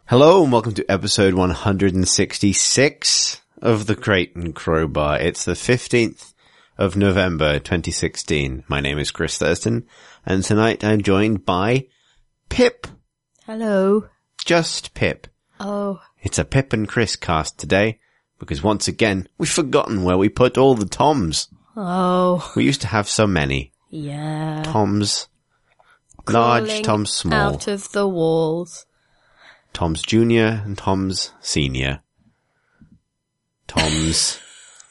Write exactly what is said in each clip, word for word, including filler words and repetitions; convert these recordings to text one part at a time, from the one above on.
Hello and welcome to episode one hundred sixty-six of the Crate and Crowbar. It's the fifteenth of November twenty sixteen. My name is Chris Thurston and tonight I'm joined by Pip. Hello. Just Pip. Oh. It's a Pip and Chris cast today because once again we've forgotten where we put all the Toms. Oh. We used to have so many. Yeah. Toms large, Toms small. Out of the walls. Tom's Junior and Tom's Senior. Tom's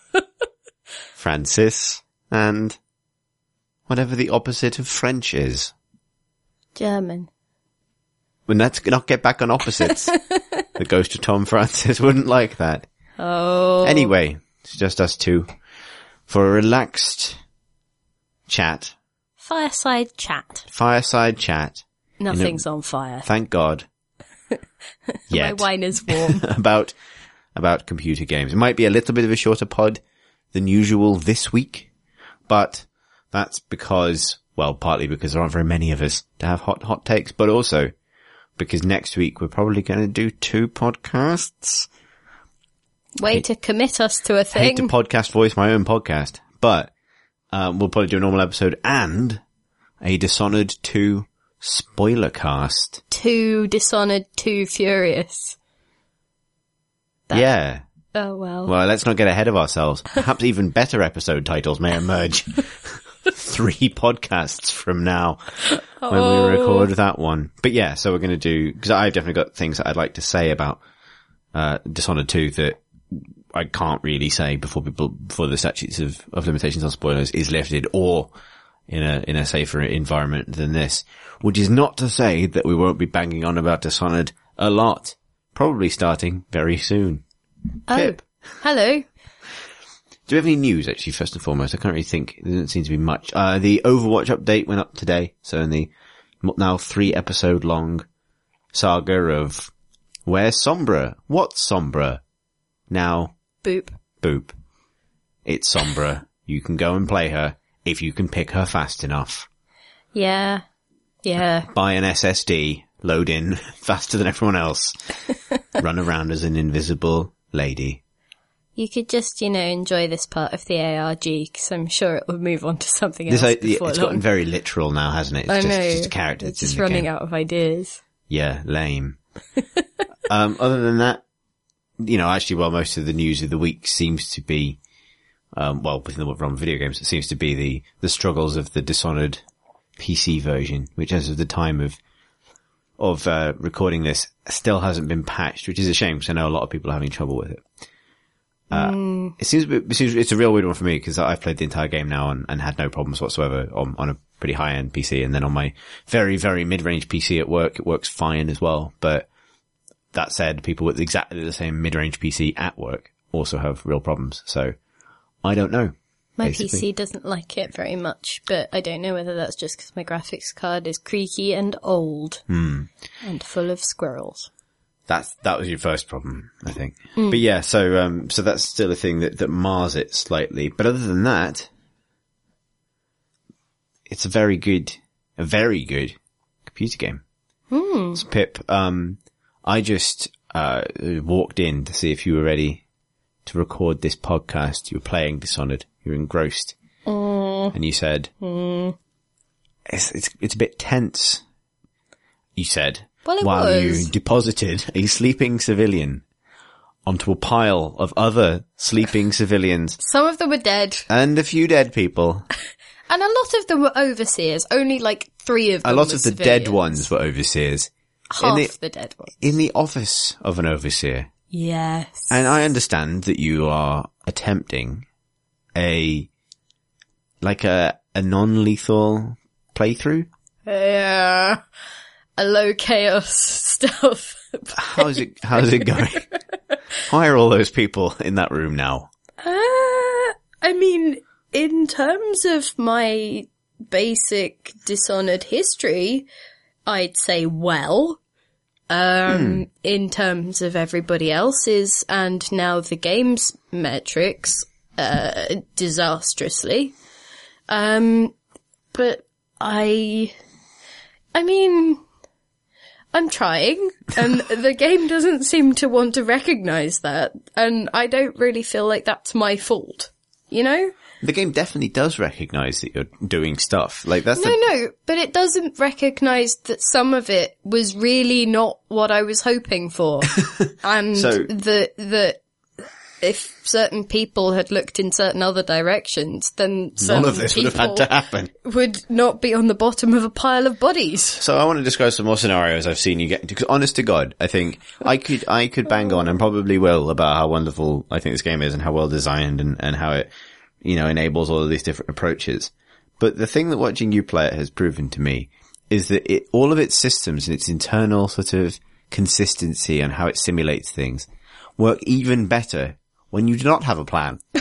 Francis and whatever the opposite of French is. German. When let's not get back on opposites. The ghost of Tom Francis wouldn't like that. Oh. Anyway, it's just us two for a relaxed chat. Fireside chat. Fireside chat. Nothing's a, on fire. Thank God. My wine is warm. about about computer games. It might be a little bit of a shorter pod than usual this week, but that's because, well, partly because there aren't very many of us to have hot hot takes, but also because next week we're probably going to do two podcasts. Way hate, to commit us to a thing. I hate to podcast voice my own podcast, but um, we'll probably do a normal episode and a Dishonored two spoiler cast. Too Dishonored, Too Furious. That, yeah. Oh, well. Well, let's not get ahead of ourselves. Perhaps even better episode titles may emerge three podcasts from now when oh. we record that one. But yeah, so we're going to do, because I've definitely got things that I'd like to say about uh Dishonored two that I can't really say before people, before the statutes of, of limitations on spoilers is lifted or in a, in a safer environment than this. Which is not to say that we won't be banging on about Dishonored a lot. Probably starting very soon. Oh, Pip. Hello. Do we have any news, actually, first and foremost? I can't really think. There doesn't seem to be much. Uh, the Overwatch update went up today. So in the now three episode long saga of where's Sombra? What's Sombra? Now. Boop. Boop. It's Sombra. You can go and play her if you can pick her fast enough. Yeah. Yeah. Buy an S S D, load in faster than everyone else, run around as an invisible lady. You could just, you know, enjoy this part of the A R G, because I'm sure it will move on to something else This, before It's long. gotten very literal now, hasn't it? It's I just, know. It's just a character. It's that's just in the running game. out of ideas. Yeah, lame. um, other than that, you know, actually, well, most of the news of the week seems to be, um, well, within the realm of video games, it seems to be the, the struggles of the Dishonored P C version, which as of the time of, of, uh, recording this still hasn't been patched, which is a shame because I know a lot of people are having trouble with it. Uh, mm. it seems, a bit, it seems, it's a real weird one for me because I've played the entire game now and, and had no problems whatsoever on, on a pretty high-end P C. And then on my very, very mid-range P C at work, it works fine as well. But that said, people with exactly the same mid-range P C at work also have real problems. So I don't know. My basically. P C doesn't like it very much, but I don't know whether that's just because my graphics card is creaky and old hmm. and full of squirrels. That's, that was your first problem, I think. Mm. But yeah, so, um, so that's still a thing that, that mars it slightly. But other than that, it's a very good, a very good computer game. Mm. So Pip, um, I just, uh, walked in to see if you were ready to record this podcast. You were playing Dishonored. You were engrossed. Mm. And you said, mm. it's, it's, it's a bit tense. You said, well, it while was. you deposited a sleeping civilian onto a pile of other sleeping civilians. Some of them were dead. And a few dead people. And a lot of them were overseers. Only like three of them A lot were of the civilians. dead ones were overseers. Half the, the dead ones. In the office of an overseer. Yes. And I understand that you are attempting a, like a, a non-lethal playthrough. Yeah. A low chaos stealth. How's it, how's it going? Why are all those people in that room now? Uh, I mean, in terms of my basic Dishonored history, I'd say well. Um, hmm. In terms of everybody else's and now the game's metrics, uh, disastrously. Um, but I, I mean, I'm trying, and the game doesn't seem to want to recognize that, and I don't really feel like that's my fault, you know? The game definitely does recognize that you're doing stuff. Like, that's No, the... no, but it doesn't recognize that some of it was really not what I was hoping for. And So- that, that if certain people had looked in certain other directions, then certain None of this would have had to people happen. would not be on the bottom of a pile of bodies. So I want to describe some more scenarios I've seen you get into, because honest to God, I think I could, I could bang on and probably will about how wonderful I think this game is and how well designed and, and how it, you know, enables all of these different approaches. But the thing that watching you play it has proven to me is that it, all of its systems and its internal sort of consistency and how it simulates things work even better when you do not have a plan. I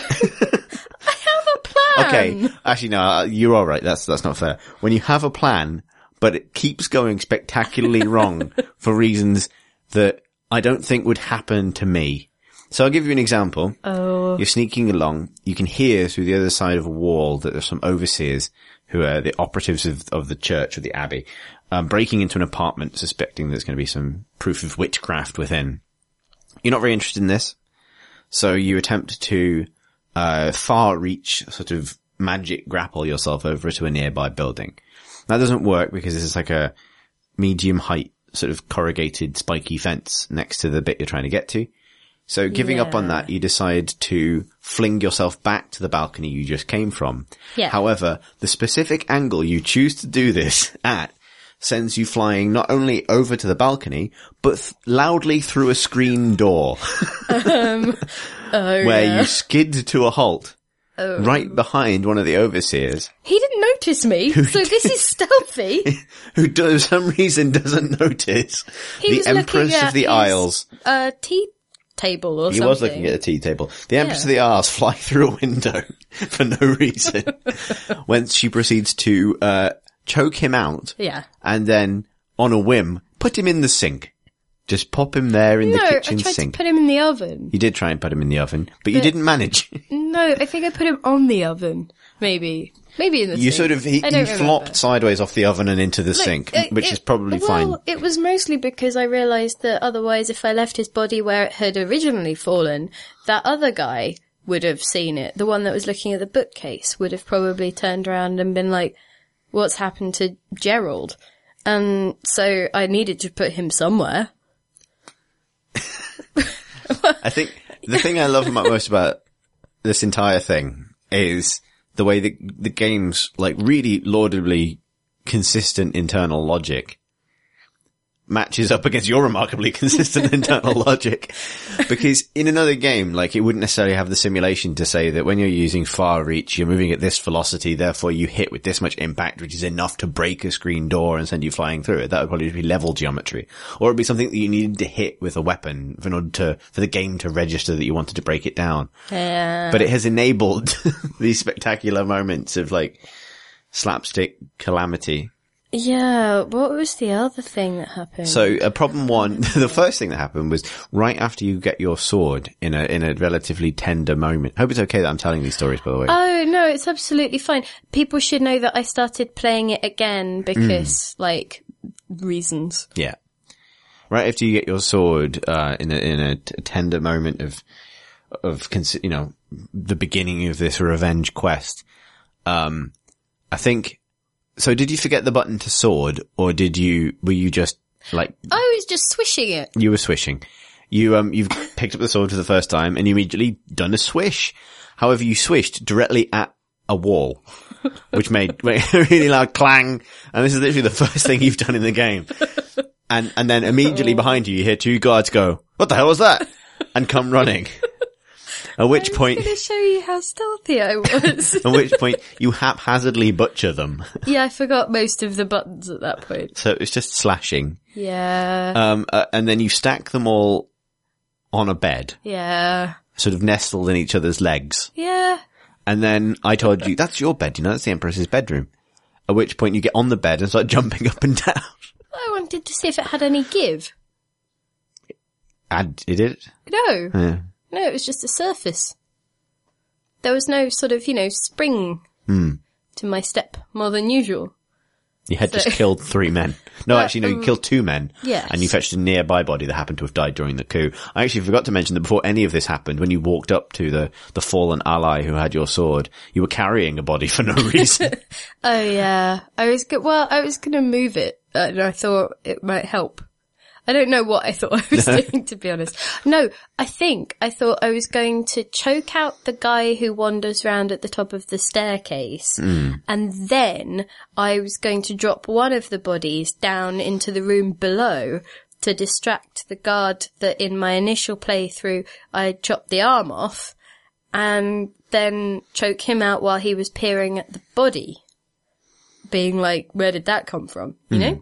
have a plan! Okay, actually no, you're all right. That's, that's not fair. When you have a plan, but it keeps going spectacularly wrong for reasons that I don't think would happen to me. So I'll give you an example. Oh. You're sneaking along. You can hear through the other side of a wall that there's some overseers who are the operatives of, of the church or the abbey, um, breaking into an apartment suspecting there's going to be some proof of witchcraft within. You're not very interested in this. So you attempt to, uh, far reach, sort of magic grapple yourself over to a nearby building. That doesn't work because this is like a medium height sort of corrugated spiky fence next to the bit you're trying to get to. So giving up on Yeah. that, you decide to fling yourself back to the balcony you just came from. Yeah. However, the specific angle you choose to do this at sends you flying not only over to the balcony, but th- loudly through a screen door um, oh, where yeah. you skid to a halt Oh. right behind one of the overseers He didn't notice me, so this is stealthy. who, do- for some reason, doesn't notice He the was looking Empress at of the his, Isles. Uh, tea table or He something. was looking at the tea table. The Empress Yeah. of the Isles fly through a window for no reason, whence she proceeds to uh choke him out, Yeah. and then, on a whim, put him in the sink. Just pop him there in No, the I kitchen tried sink. to put him in the oven. You did try and put him in the oven, but you But- didn't manage. No, I think I put him on the oven. Maybe. Maybe in the You sink. sort of, he, I don't he remember. flopped sideways off the oven and into the Like, sink, uh, which it- is probably well, fine. It was mostly because I realised that otherwise if I left his body where it had originally fallen, that other guy would have seen it. The one that was looking at the bookcase would have probably turned around and been like, what's happened to Gerald? And so I needed to put him somewhere. I think the thing I love most about this entire thing is the way that the game's like really laudably consistent internal logic matches up against your remarkably consistent internal logic. Because in another game, like, it wouldn't necessarily have the simulation to say that when you're using far reach, you're moving at this velocity, therefore you hit with this much impact, which is enough to break a screen door and send you flying through it. That would probably be level geometry. Or it'd be something that you needed to hit with a weapon in order to, for the game to register that you wanted to break it down. Yeah. But it has enabled these spectacular moments of, like, slapstick calamity. Yeah, what was the other thing that happened? So, uh, problem one, the first thing that happened was right after you get your sword in a, in a relatively tender moment. Hope it's okay that I'm telling these stories, by the way. Oh, no, it's absolutely fine. People should know that I started playing it again because, like, reasons. Yeah. Right after you get your sword, uh, in a, in a t- tender moment of, of, cons- you know, the beginning of this revenge quest, um, I think, so did you forget the button to sword, or did you, were you just, like, I was just swishing it. you were swishing. You, um, you've picked up the sword for the first time and you immediately done a swish. However, you swished directly at a wall, which made, made a really loud clang. And this is literally the first thing you've done in the game. And, and then immediately behind you, you hear two guards go, "What the hell was that?" and come running. At which point, I'm going to show you how stealthy I was. at which point you haphazardly butcher them. Yeah, I forgot most of the buttons at that point. So it's just slashing. Yeah, Um, uh, and then you stack them all on a bed, yeah, sort of nestled in each other's legs. yeah. And then I told you, that's your bed, you know, that's the Empress's bedroom. At which point you get on the bed and start jumping up and down. I wanted to see if it had any give. And it did? No, Yeah. no, it was just a surface. There was no sort of, you know, spring Hmm. to my step more than usual. You had So- just killed three men. No, Well, actually, no, you um, killed two men. yes. And you fetched a nearby body that happened to have died during the coup. I actually forgot to mention that before any of this happened, when you walked up to the, the fallen ally who had your sword, you were carrying a body for no reason. Oh yeah, I was go- well. I was gonna move it, and I thought it might help. I don't know what I thought I was doing, to be honest. No, I think I thought I was going to choke out the guy who wanders around at the top of the staircase, Mm. and then I was going to drop one of the bodies down into the room below to distract the guard that in my initial playthrough I chopped the arm off, and then choke him out while he was peering at the body, being like, where did that come from, you know?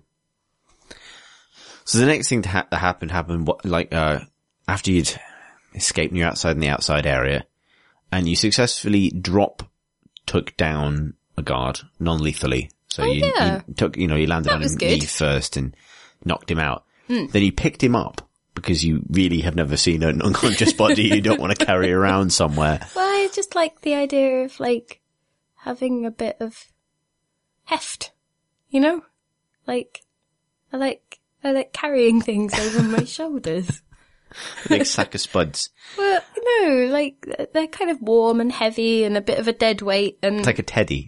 So the next thing to ha- that happened happened what, like uh after you'd escaped and you're outside in the outside area, and you successfully drop took down a guard non-lethally. So Oh, you, yeah. you took, you know, you landed That on was his good. knee first and knocked him out. Then you picked him up because you really have never seen an unconscious body you don't want to carry around somewhere. Well, I just like the idea of, like, having a bit of heft, you know? Like, I like, I like carrying things over my shoulders. A big sack of spuds. Well, you know, like, they're kind of warm and heavy and a bit of a dead weight and, It's like a teddy.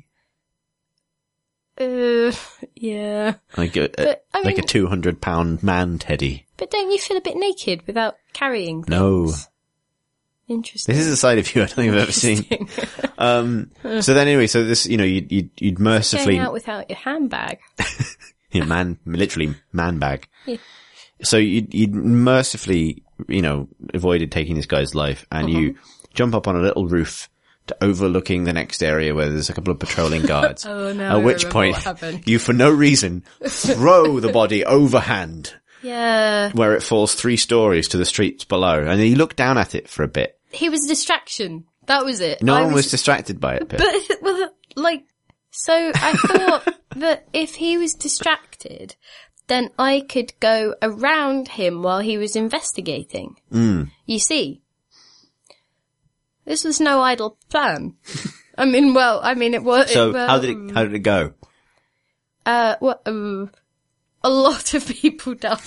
uh, yeah. Like a, But, I like a mean- two hundred pound man teddy. But don't you feel a bit naked without carrying things? No. Interesting. This is a side of you I don't think I've ever seen. Um, so then anyway, so this, you know, you'd, you'd, you'd mercifully, Going out without your handbag. yeah, man, literally man bag. Yeah. So you'd, you'd mercifully, you know, avoided taking this guy's life, and Uh-huh. you jump up on a little roof to overlooking the next area where there's a couple of patrolling guards. Oh, now I At which remember point, what happened. you for no reason throw the body overhand Yeah. where it falls three stories to the streets below, and then you look down at it for a bit. He was a distraction. That was it. No I one was distracted by it, Pip. But, well, like, so I thought that if he was distracted, then I could go around him while he was investigating. Mm. You see, this was no idle plan. I mean, well, I mean, it was. So it, well, how did it, how did it go? Uh, well, um, a lot of people died.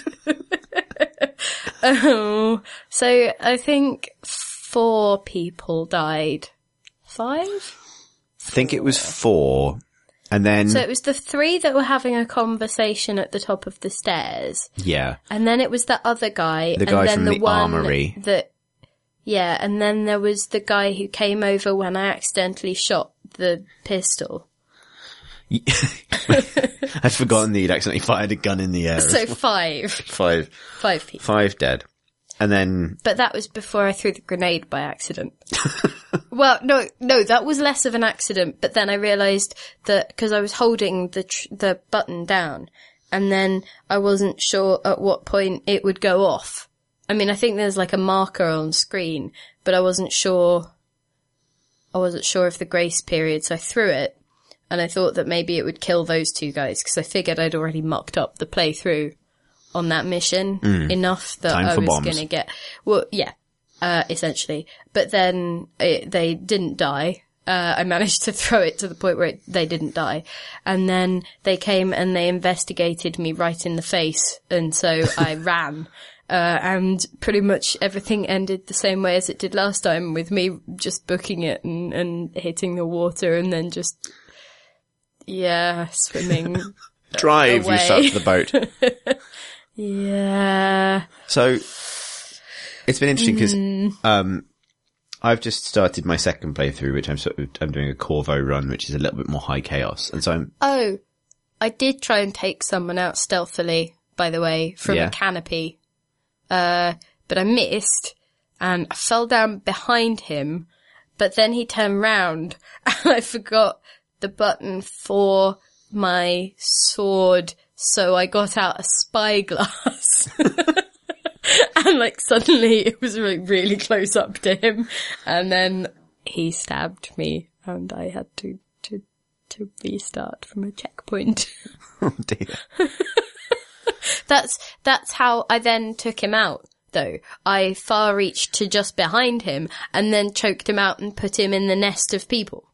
Oh, so I think four people died. Five? I think it was four, and then, So it was the three that were having a conversation at the top of the stairs, yeah, and then it was the other guy, The and guy then from the, the one armory. that, yeah, and then there was the guy who came over when I accidentally shot the pistol. I'd forgotten that you'd accidentally fired a gun in the air. So five, Five, five people. five dead. And then, But that was before I threw the grenade by accident. Well, no, no, that was less of an accident. But then I realised that because I was holding the tr- the button down, and then I wasn't sure at what point it would go off. I mean, I think there's like a marker on screen, but I wasn't sure. I wasn't sure of the grace period, so I threw it, and I thought that maybe it would kill those two guys because I figured I'd already mucked up the playthrough on that mission enough that Time I for was bombs. going to get, well, yeah, uh, essentially. But then it, they didn't die. Uh, I managed to throw it to the point where it, they didn't die. And then they came and they investigated me right in the face. And so I ran. Uh, and pretty much everything ended the same way as it did last time, with me just booking it and, and hitting the water and then just, yeah, swimming. drive, you away. start to the boat. Yeah. So, it's been interesting because, um, I've just started my second playthrough, which I'm sort of, I'm doing a Corvo run, which is a little bit more high chaos. And so I'm, Oh, I did try and take someone out stealthily, by the way, from Yeah. a canopy. Uh, but I missed and I fell down behind him, but then he turned round and I forgot the button for my sword, so I got out a spyglass. And like suddenly it was like really close up to him, and then he stabbed me and I had to, to, to restart from a checkpoint. oh dear. That's, that's how I then took him out, though. I far reached to just behind him and then choked him out and put him in the nest of people.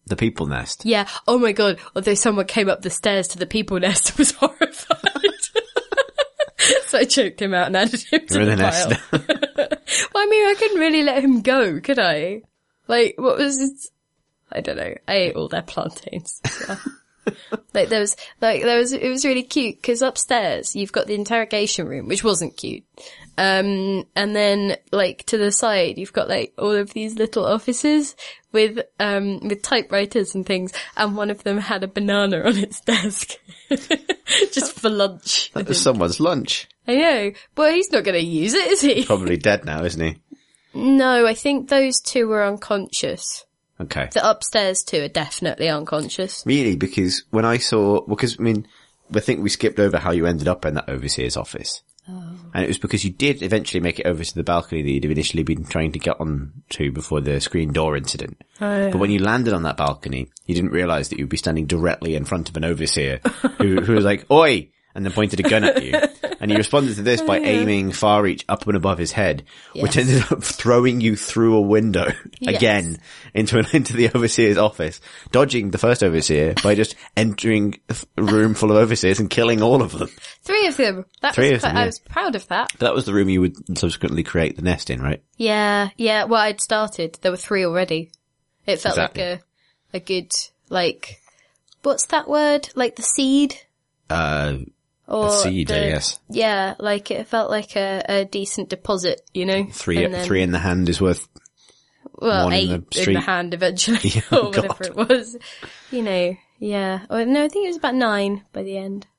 the people nest. Yeah. Oh my god. Although someone came up the stairs to the people nest, I was horrified. So I choked him out and added him to You're the, in the pile. nest. Well, I mean, I couldn't really let him go, could I? Like, what was his... I don't know. I ate all their plantains. So. Like there was, like there was, it was really cute because upstairs you've got the interrogation room, which wasn't cute. Um, and then like to the side you've got like all of these little offices with, um, with typewriters and things. And one of them had a banana on its desk. Just for lunch. That was someone's lunch. I know. But he's not going to use it, is he? Probably dead now, isn't he? No, I think those two were unconscious. Okay. The upstairs two are definitely unconscious. Really, because when I saw, because I mean, I think we skipped over how you ended up in that overseer's office. Oh. And it was because you did eventually make it over to the balcony that you'd initially been trying to get on to before the screen door incident. Oh, yeah. But when you landed on that balcony, you didn't realise that you'd be standing directly in front of an overseer who, who was like, "Oi!" and then pointed a gun at you. And you responded to this by aiming far reach up and above his head, yes. which ended up throwing you through a window yes. again into an, into the overseer's office, dodging the first overseer by just entering a room full of overseers and killing all of them. Three of them. That Three was of them, quite, yeah. I was proud of that. But that was the room you would subsequently create the nest in, right? Yeah, yeah. Well, I'd started. There were three already. It felt exactly. like a, a good, like, what's that word? Like the seed? Uh, Or a seed, the, I guess. Yeah, like it felt like a, a decent deposit, you know? Three, then, three in the hand is worth well, one eight in the street. in the hand eventually, Yeah, or whatever God. it was. You know, yeah. Or, no, I think it was about nine by the end.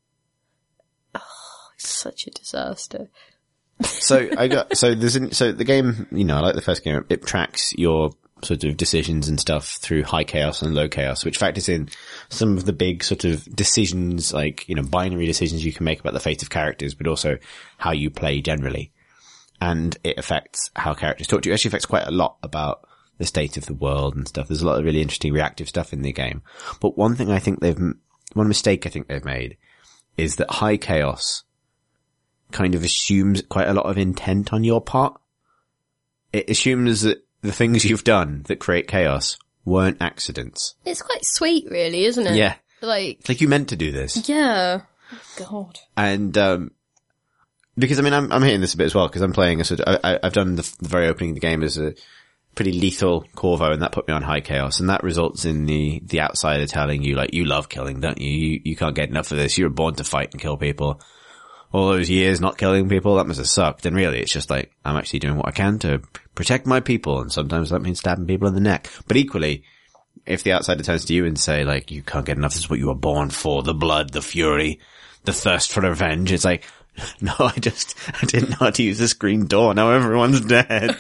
Oh, it's such a disaster. So I got, so there's, an, so the game, you know, I like the first game, it tracks your sort of decisions and stuff through high chaos and low chaos, which factors in some of the big sort of decisions, like, you know, binary decisions you can make about the fate of characters, but also how you play generally. And it affects how characters talk to you. It actually affects quite a lot about the state of the world and stuff. There's a lot of really interesting reactive stuff in the game. But one thing I think they've, one mistake I think they've made is that high chaos kind of assumes quite a lot of intent on your part. It assumes that the things you've done that create chaos weren't accidents. It's quite sweet, really, isn't it? Yeah. Like, It's like you meant to do this. yeah. Oh, God. And, um, because I mean, I'm, I'm hitting this a bit as well, because I'm playing a sort of, I, I've done the, the very opening of the game as a pretty lethal Corvo, and that put me on high chaos, and that results in the, the outsider telling you, like, you love killing, don't you? You, you can't get enough of this. You were born to fight and kill people. All those years not killing people, that must have sucked. And really, it's just like, I'm actually doing what I can to protect my people, and sometimes that means stabbing people in the neck. But equally, if the outsider turns to you and say, like, you can't get enough, this is what you were born for, the blood, the fury, the thirst for revenge, it's like, no, I just, I didn't know how to use the screen door, now everyone's dead.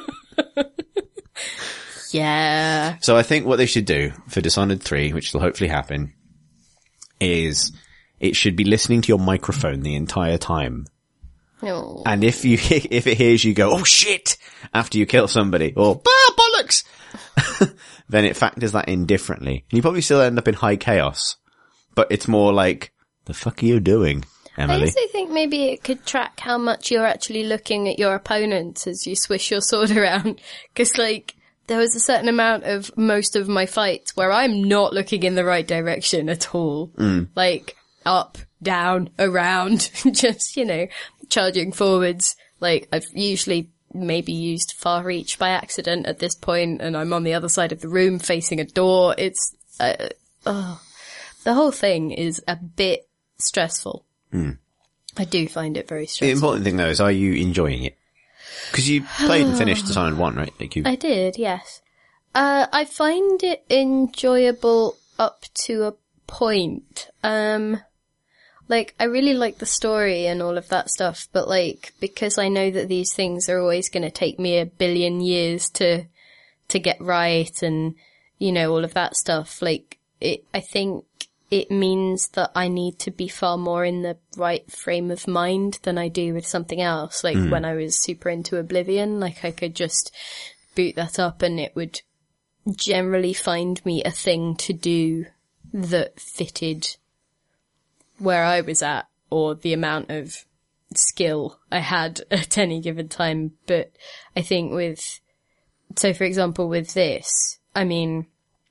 Yeah. So I think what they should do for Dishonored three, which will hopefully happen, is it should be listening to your microphone the entire time. No. And if you, if it hears you go, oh shit, after you kill somebody, or, ah, bollocks, then it factors that in differently. And you probably still end up in high chaos, but it's more like, the fuck are you doing, Emily? I also think maybe it could track how much you're actually looking at your opponent as you swish your sword around. Cause like, there was a certain amount of most of my fights where I'm not looking in the right direction at all. Mm. Like, up, down, around, just, you know, charging forwards. Like, I've usually maybe used far reach by accident at this point, and I'm on the other side of the room facing a door. It's, uh, oh, the whole thing is a bit stressful. Mm. I do find it very The stressful. important thing though is, are you enjoying it? Because you played and finished Dishonored one, right? Like you... I did, yes. Uh, I find it enjoyable up to a point. Um, like, I really like the story and all of that stuff, but like, because I know that these things are always going to take me a billion years to, to get right and, you know, all of that stuff, like, it, I think it means that I need to be far more in the right frame of mind than I do with something else. Like mm. when I was super into Oblivion, like I could just boot that up and it would generally find me a thing to do that fitted where I was at or the amount of skill I had at any given time. But I think with, so for example with this, I mean,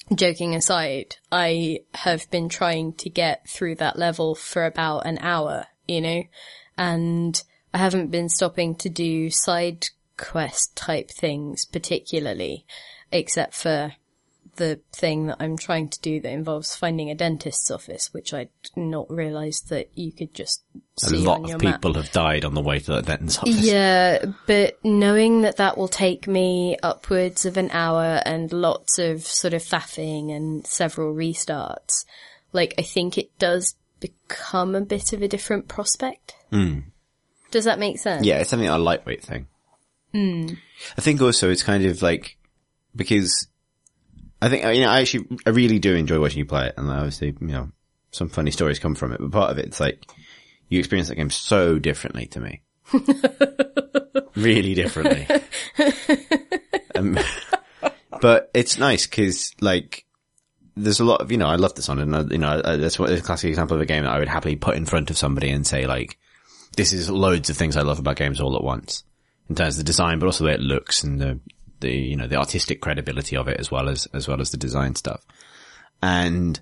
joking aside, I have been trying to get through that level for about an hour, you know, and I haven't been stopping to do side quest type things particularly, except for the thing that I'm trying to do that involves finding a dentist's office, which I'd not realised that you could just see a lot on your of map. people have died on the way to that dentist's office. Yeah, but knowing that that will take me upwards of an hour and lots of sort of faffing and several restarts, like, I think it does become a bit of a different prospect. Mm. Does that make sense? Yeah, it's something a lightweight thing. Mm. I think also it's kind of like, because I think, you know, I actually, I really do enjoy watching you play it, and obviously, you know, some funny stories come from it, but part of it, it's like, you experience that game so differently to me. Really differently. um, but it's nice, cause, like, there's a lot of, you know, I love Dishonored, and, you know, that's what, a classic example of a game that I would happily put in front of somebody and say, like, this is loads of things I love about games all at once. In terms of the design, but also the way it looks and the, the, you know, the artistic credibility of it, as well as, as well as the design stuff. And,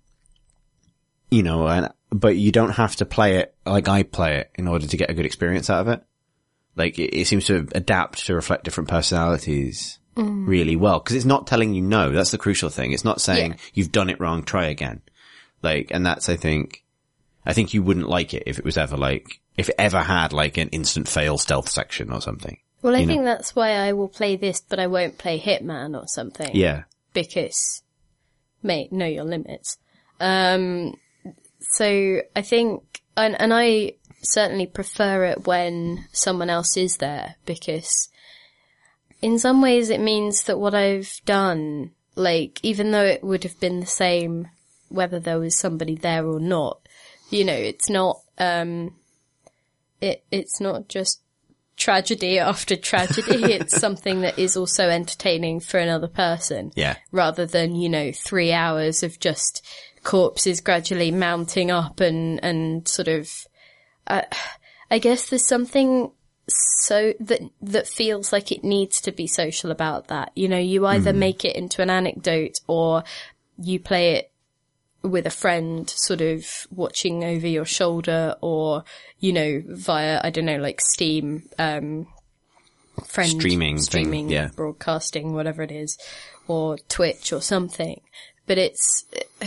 you know, and, but you don't have to play it like I play it in order to get a good experience out of it. Like, it, it seems to adapt to reflect different personalities mm. really well. Cause it's not telling you no. That's the crucial thing. It's not saying yeah. you've done it wrong, try again. Like, and that's, I think, I think you wouldn't like it if it was ever like, if it ever had like an instant fail stealth section or something. Well, I you think know? that's why I will play this, but I won't play Hitman or something. Yeah. Because, mate, know your limits. Um, so I think, and, and I certainly prefer it when someone else is there, because in some ways it means that what I've done, like, even though it would have been the same whether there was somebody there or not, you know, it's not, um, it, it's not just tragedy after tragedy. It's something that is also entertaining for another person. Yeah. Rather than, you know, three hours of just corpses gradually mounting up and, and sort of, uh, I guess there's something so that, that feels like it needs to be social about that. You know, you either mm. make it into an anecdote or you play it with a friend sort of watching over your shoulder, or, you know, via, I don't know, like Steam, um, friend streaming, streaming, thing, yeah. broadcasting, whatever it is, or Twitch or something. But it's,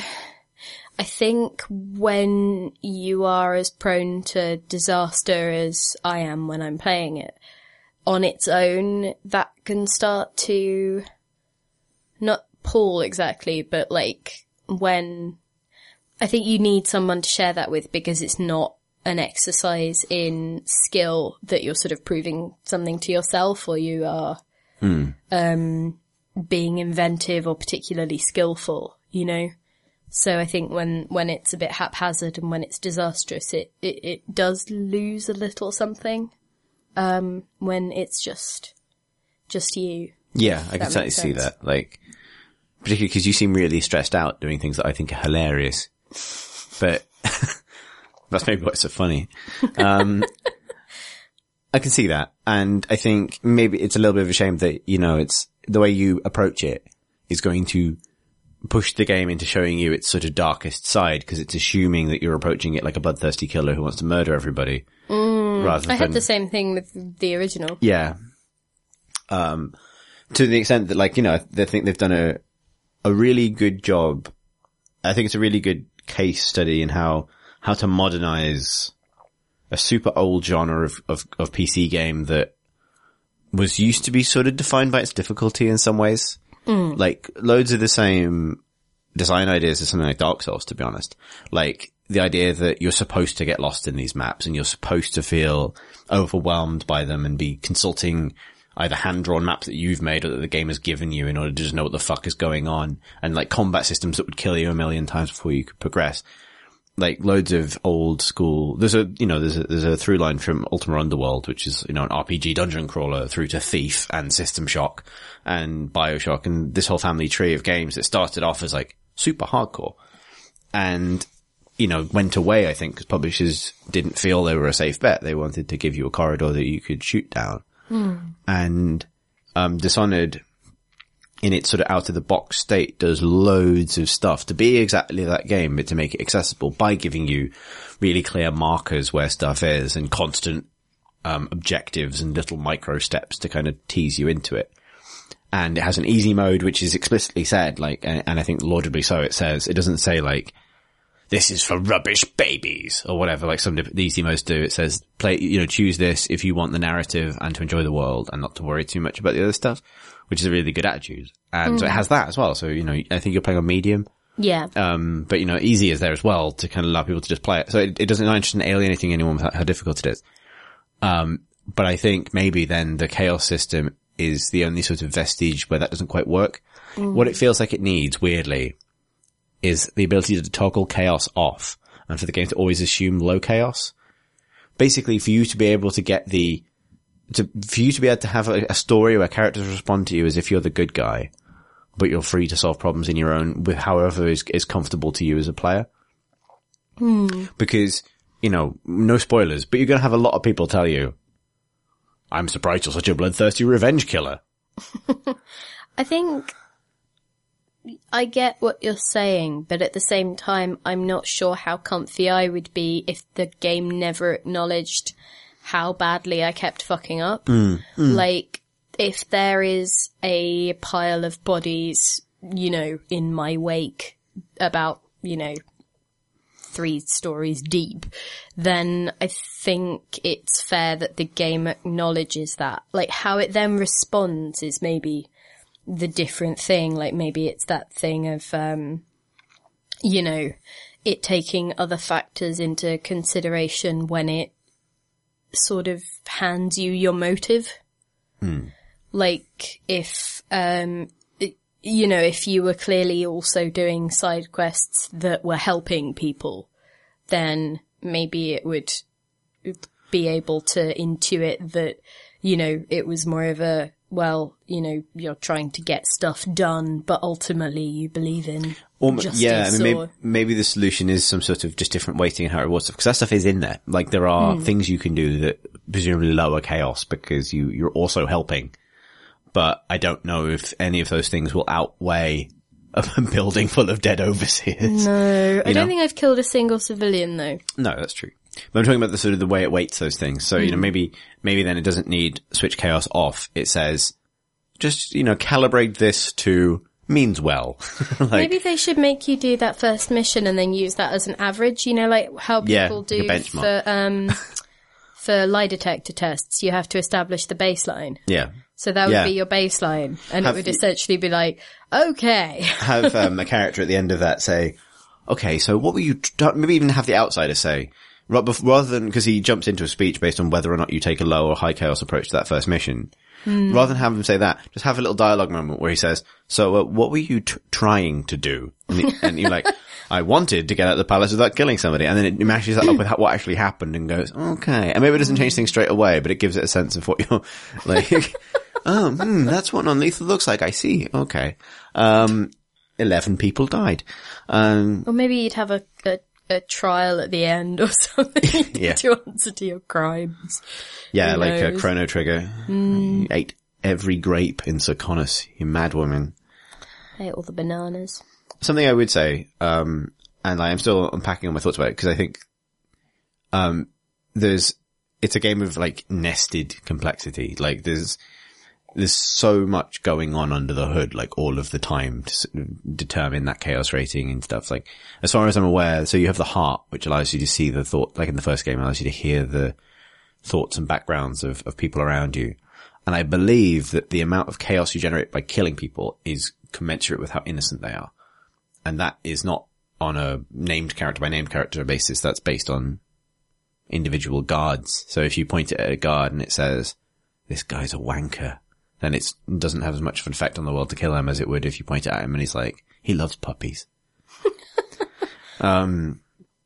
I think when you are as prone to disaster as I am when I'm playing it, on its own, that can start to not pull exactly, but like when I think you need someone to share that with, because it's not an exercise in skill that you're sort of proving something to yourself, or you are mm. um being inventive or particularly skillful, you know. So I think when when it's a bit haphazard and when it's disastrous, it it, it does lose a little something. Um, when it's just just you. Yeah, I can certainly see that. Like, particularly because you seem really stressed out doing things that I think are hilarious. But that's maybe what's so funny. Um, I can see that. And I think maybe it's a little bit of a shame that, you know, it's the way you approach it is going to push the game into showing you its sort of darkest side, because it's assuming that you're approaching it like a bloodthirsty killer who wants to murder everybody. Mm, rather I than, had the same thing with the original. Yeah. Um, to the extent that, like, you know, they think they've done a, a really good job. I think it's a really good case study in how, how to modernize a super old genre of, of, of P C game that was used to be sort of defined by its difficulty in some ways. Mm. Like, loads of the same design ideas as something like Dark Souls, to be honest. Like, the idea that you're supposed to get lost in these maps and you're supposed to feel overwhelmed by them and be consulting either hand-drawn maps that you've made or that the game has given you in order to just know what the fuck is going on, and like combat systems that would kill you a million times before you could progress. Like, loads of old school, there's a, you know, there's a, there's a through line from Ultima Underworld, which is, you know, an R P G dungeon crawler, through to Thief and System Shock and BioShock, and this whole family tree of games that started off as like super hardcore and, you know, went away, I think, because publishers didn't feel they were a safe bet. They wanted to give you a corridor that you could shoot down. Mm. And, um, Dishonored in its sort of out of the box state, does loads of stuff to be exactly that game, but to make it accessible by giving you really clear markers where stuff is and constant um objectives and little micro steps to kind of tease you into it. And it has an easy mode, which is explicitly said, like, and, and I think laudably so, it says, it doesn't say like, this is for rubbish babies or whatever, like some of the easy modes do. It says, play, you know, choose this if you want the narrative and to enjoy the world and not to worry too much about the other stuff, which is a really good attitude. And mm. so it has that as well. So, you know, I think you're playing on medium. Yeah. Um, but you know, easy is there as well to kind of allow people to just play it. So it, it doesn't, not interested in alienating anyone with how difficult it is. Um, but I think maybe then the chaos system is the only sort of vestige where that doesn't quite work. Mm. What it feels like it needs, weirdly, is the ability to toggle chaos off and for the game to always assume low chaos. Basically, for you to be able to get the, to, for you to be able to have a, a story where characters respond to you as if you're the good guy, but you're free to solve problems in your own, with however is, is comfortable to you as a player. Mm. Because, you know, no spoilers, but you're going to have a lot of people tell you, I'm surprised you're such a bloodthirsty revenge killer. I think I get what you're saying, but at the same time, I'm not sure how comfy I would be if the game never acknowledged how badly I kept fucking up. Mm, mm. Like, if there is a pile of bodies, you know, in my wake about, you know, three stories deep, then I think it's fair that the game acknowledges that. Like, how it then responds is maybe the different thing. Like, maybe it's that thing of, um, you know, it taking other factors into consideration when it sort of hands you your motive. Hmm. Like, if, um, you know, if you were clearly also doing side quests that were helping people, then maybe it would be able to intuit that, you know, it was more of a, well, you know, you're trying to get stuff done, but ultimately you believe in or, justice. Yeah, I mean, maybe, or... maybe the solution is some sort of just different weighting and how it rewards stuff, because that stuff is in there. Like, there are mm. things you can do that presumably lower chaos because you, you're also helping. But I don't know if any of those things will outweigh a building full of dead overseers. No, I you don't know? think I've killed a single civilian though. No, that's true. But I'm talking about the sort of the way it weights those things. So, mm. you know, maybe, maybe then it doesn't need switch chaos off. It says, just, you know, calibrate this to means well. Like, maybe they should make you do that first mission and then use that as an average, you know, like how people yeah, do like for, um, for lie detector tests. You have to establish the baseline. Yeah. So that would yeah. be your baseline, and have, it would essentially be like, okay. have um, a character at the end of that say, okay, so what were you, t- maybe even have the outsider say, rather than, because he jumps into a speech based on whether or not you take a low or high chaos approach to that first mission, mm. rather than have him say that, just have a little dialogue moment where he says, so uh, what were you t- trying to do? And, he, and you're like, I wanted to get out of the palace without killing somebody, and then it matches that up with what actually happened and goes, okay. And maybe it doesn't change things straight away, but it gives it a sense of what you're, like, oh, hmm, that's what non-lethal looks like. I see. Okay. Um, eleven people died. Um, or maybe you'd have a, a, a trial at the end or something yeah. to answer to your crimes. Yeah, Who like knows? a Chrono Trigger. Mm. You ate every grape in Serconis, you mad woman. I ate all the bananas. Something I would say, um, and I am still unpacking all my thoughts about it, because I think, um, there's, it's a game of like nested complexity. Like there's, there's so much going on under the hood, like all of the time to sort of determine that chaos rating and stuff. Like, as far as I'm aware, so you have the heart, which allows you to see the thought, like in the first game, allows you to hear the thoughts and backgrounds of, of people around you. And I believe that the amount of chaos you generate by killing people is commensurate with how innocent they are. And that is not on a named character by named character basis. That's based on individual guards. So if you point it at a guard and it says, this guy's a wanker, then it doesn't have as much of an effect on the world to kill him as it would if you point it at him and he's like, he loves puppies. um,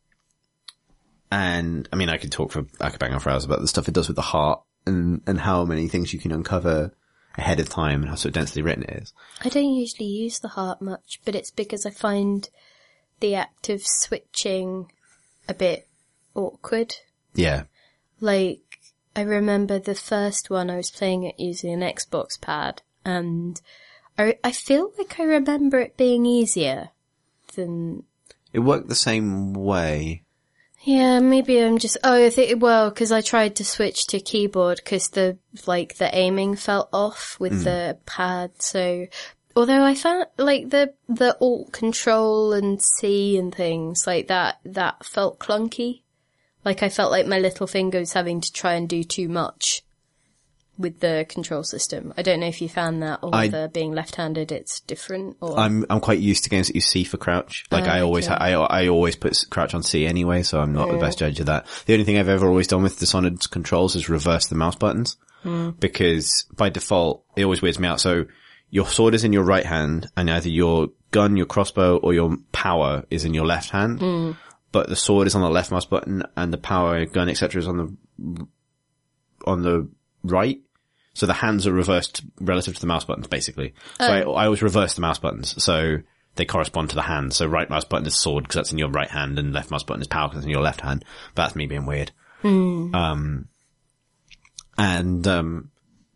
and I mean, I could talk for, I could bang on for hours about the stuff it does with the heart and, and how many things you can uncover ahead of time and how so densely written it is. I don't usually use the heart much, but it's because I find the act of switching a bit awkward. Yeah. Like, I remember the first one I was playing it using an Xbox pad, and I, I feel like I remember it being easier than... It worked the same way. Yeah, maybe I'm just... Oh, I think, well, because I tried to switch to keyboard because the, like, the aiming felt off with mm. the pad, so... Although I found, like, the, the Alt Control and C and things like that, that felt clunky. Like, I felt like my little finger was having to try and do too much with the control system. I don't know if you found that, or whether I, being left-handed it's different, or... I'm, I'm quite used to games that use C for crouch. Like, uh, I always, okay. ha- I, I always put crouch on C anyway, so I'm not mm. the best judge of that. The only thing I've ever always done with Dishonored controls is reverse the mouse buttons. Mm. Because by default, it always weirds me out. So, your sword is in your right hand, and either your gun, your crossbow, or your power is in your left hand. Mm. But the sword is on the left mouse button, and the power, gun, et cetera is on the, on the right. So the hands are reversed relative to the mouse buttons, basically. So oh. I, I always reverse the mouse buttons, so they correspond to the hands. So right mouse button is sword, because that's in your right hand, and left mouse button is power, because it's in your left hand. But that's me being weird. Mm. Um, and, um,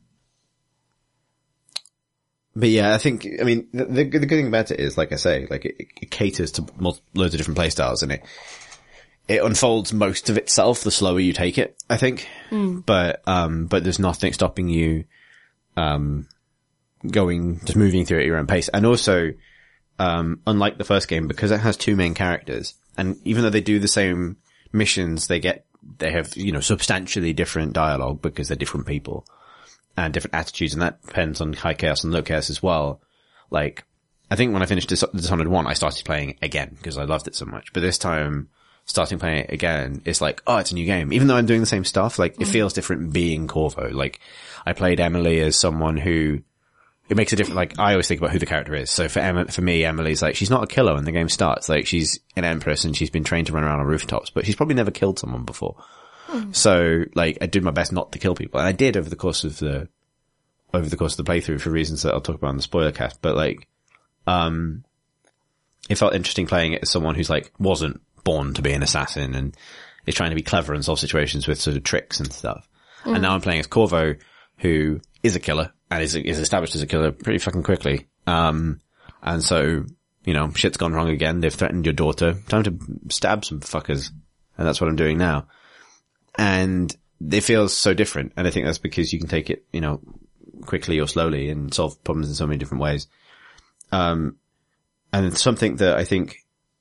but yeah, I think, I mean, the, the, the good thing about it is, like I say, like it, it caters to loads of different playstyles, and it, it unfolds most of itself the slower you take it, I think. Mm. But, um, but there's nothing stopping you, um, going, just moving through at your own pace. And also, um, unlike the first game, because it has two main characters, and even though they do the same missions, they get, they have, you know, substantially different dialogue because they're different people. And different attitudes, and that depends on high chaos and low chaos as well. Like, I think when I finished Dis- Dishonored one, I started playing it again, because I loved it so much. But this time, starting playing it again, it's like, oh, it's a new game. Even though I'm doing the same stuff, like, mm. it feels different being Corvo. Like, I played Emily as someone who, it makes a different, like, I always think about who the character is. So for Emma, for me, Emily's like, she's not a killer when the game starts. Like, she's an empress, and she's been trained to run around on rooftops, but she's probably never killed someone before. So, like, I did my best not to kill people. And I did over the course of the, over the course of the playthrough for reasons that I'll talk about in the spoiler cast. But, like, um, it felt interesting playing it as someone who's, like, wasn't born to be an assassin and is trying to be clever and solve situations with sort of tricks and stuff. Mm. And now I'm playing as Corvo, who is a killer and is, is established as a killer pretty fucking quickly. Um, and so, you know, shit's gone wrong again. They've threatened your daughter. Time to stab some fuckers. And that's what I'm doing now. And it feels so different. And I think that's because you can take it, you know, quickly or slowly and solve problems in so many different ways. Um, and something that I think,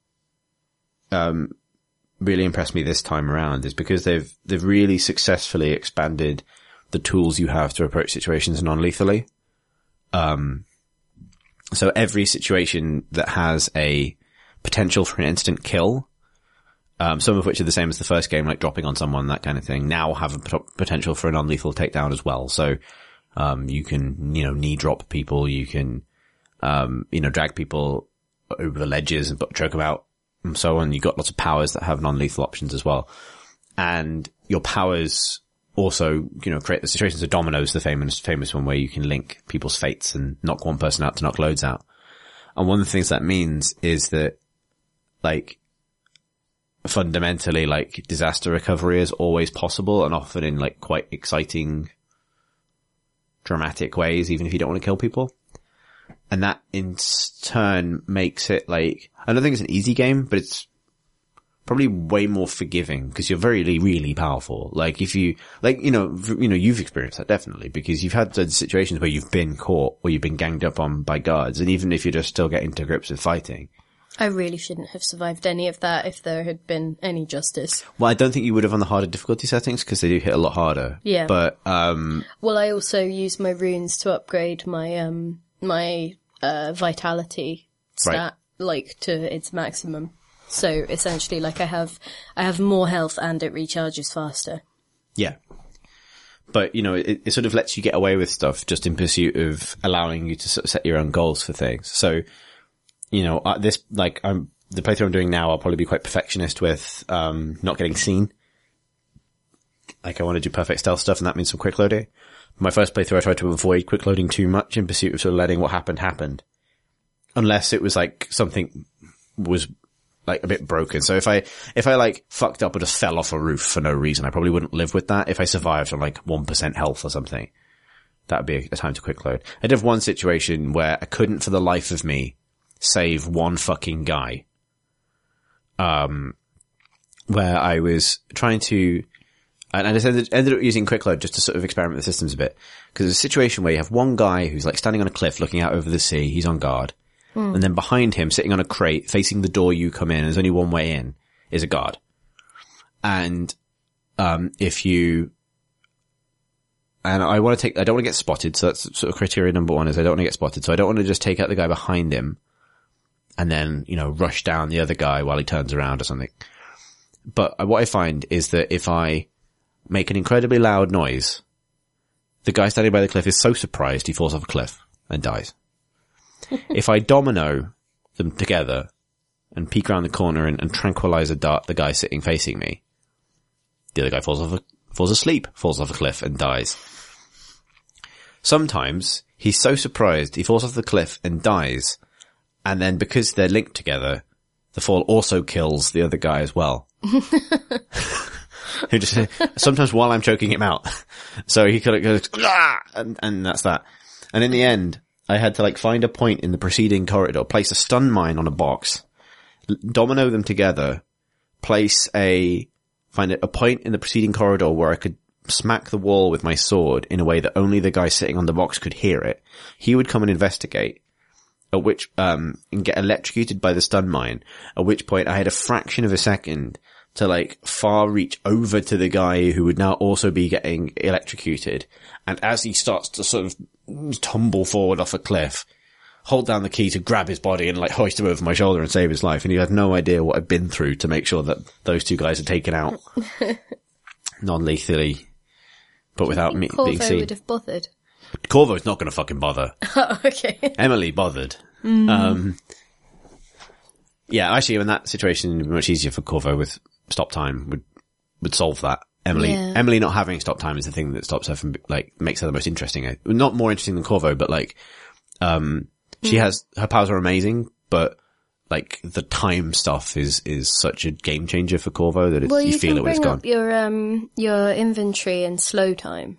um, really impressed me this time around is because they've, they've really successfully expanded the tools you have to approach situations non-lethally. Um, so every situation that has a potential for an instant kill, Um, some of which are the same as the first game, like dropping on someone, that kind of thing, now have a pot- potential for a non-lethal takedown as well. So, um, you can, you know, knee drop people, you can, um, you know, drag people over the ledges and choke them out and so on. You've got lots of powers that have non-lethal options as well. And your powers also, you know, create the situations of dominoes, the famous, famous one where you can link people's fates and knock one person out to knock loads out. And one of the things that means is that, like, fundamentally, like, disaster recovery is always possible and often in, like, quite exciting, dramatic ways, even if you don't want to kill people. And that in turn makes it, like, I don't think it's an easy game, but it's probably way more forgiving because you're very, really powerful. Like, if you, like, you know, you know, you've experienced that definitely because you've had those situations where you've been caught or you've been ganged up on by guards. And even if you're just still getting to grips with fighting, I really shouldn't have survived any of that if there had been any justice. Well, I don't think you would have on the harder difficulty settings because they do hit a lot harder. Yeah. But, um... Well, I also use my runes to upgrade my, um, my, uh, vitality stat, right. like, to its maximum. So, essentially, like, I have, I have more health and it recharges faster. Yeah. But, you know, it, it sort of lets you get away with stuff just in pursuit of allowing you to sort of set your own goals for things. So, you know, uh, this, like, I'm, the playthrough I'm doing now, I'll probably be quite perfectionist with, um, not getting seen. Like, I want to do perfect stealth stuff, and that means some quick loading. My first playthrough, I tried to avoid quick loading too much in pursuit of sort of letting what happened happen. Unless it was, like, something was, like, a bit broken. So if I, if I, like, fucked up or just fell off a roof for no reason, I probably wouldn't live with that. If I survived on, like, one percent health or something, That would be a, a time to quick load. I did have one situation where I couldn't for the life of me save one fucking guy. Um, where I was trying to, and I just ended, ended up using quick load just to sort of experiment the systems a bit. Because there's a situation where you have one guy who's like standing on a cliff looking out over the sea. He's on guard. Mm. And then behind him, sitting on a crate, facing the door you come in, there's only one way in, is a guard. And, um, if you, and I want to take, I don't want to get spotted. So that's sort of criteria number one is I don't want to get spotted. So I don't want to just take out the guy behind him and then, you know, rush down the other guy while he turns around or something. But what I find is that if I make an incredibly loud noise, the guy standing by the cliff is so surprised he falls off a cliff and dies. If I domino them together and peek around the corner and, and tranquilize a dart the guy sitting facing me, the other guy falls off a, falls asleep, falls off a cliff and dies. Sometimes he's so surprised he falls off the cliff and dies, and then because they're linked together, the fall also kills the other guy as well. Who just, sometimes while I'm choking him out. So he kind of goes, ah! and, and that's that. And in the end, I had to like find a point in the preceding corridor, place a stun mine on a box, domino them together, place a, find a point in the preceding corridor where I could smack the wall with my sword in a way that only the guy sitting on the box could hear it. He would come and investigate, at which, um, and get electrocuted by the stun mine, at which point I had a fraction of a second to like far reach over to the guy who would now also be getting electrocuted. And as he starts to sort of tumble forward off a cliff, hold down the key to grab his body and like hoist him over my shoulder and save his life. And he had no idea what I'd been through to make sure that those two guys are taken out non-lethally, but without me Corvo being seen. Would have bothered. Corvo's not going to fucking bother. Oh, okay. Emily bothered. Mm. Um, yeah, actually in that situation it would be much easier for Corvo with stop time would, would solve that. Emily, yeah. Emily not having stop time is the thing that stops her from, like, makes her the most interesting. Not more interesting than Corvo, but like, um, she mm. has, her powers are amazing, but like the time stuff is, is such a game changer for Corvo that it's, well, you, you feel it when it's gone. Well, you can bring up your, um, your inventory and slow time.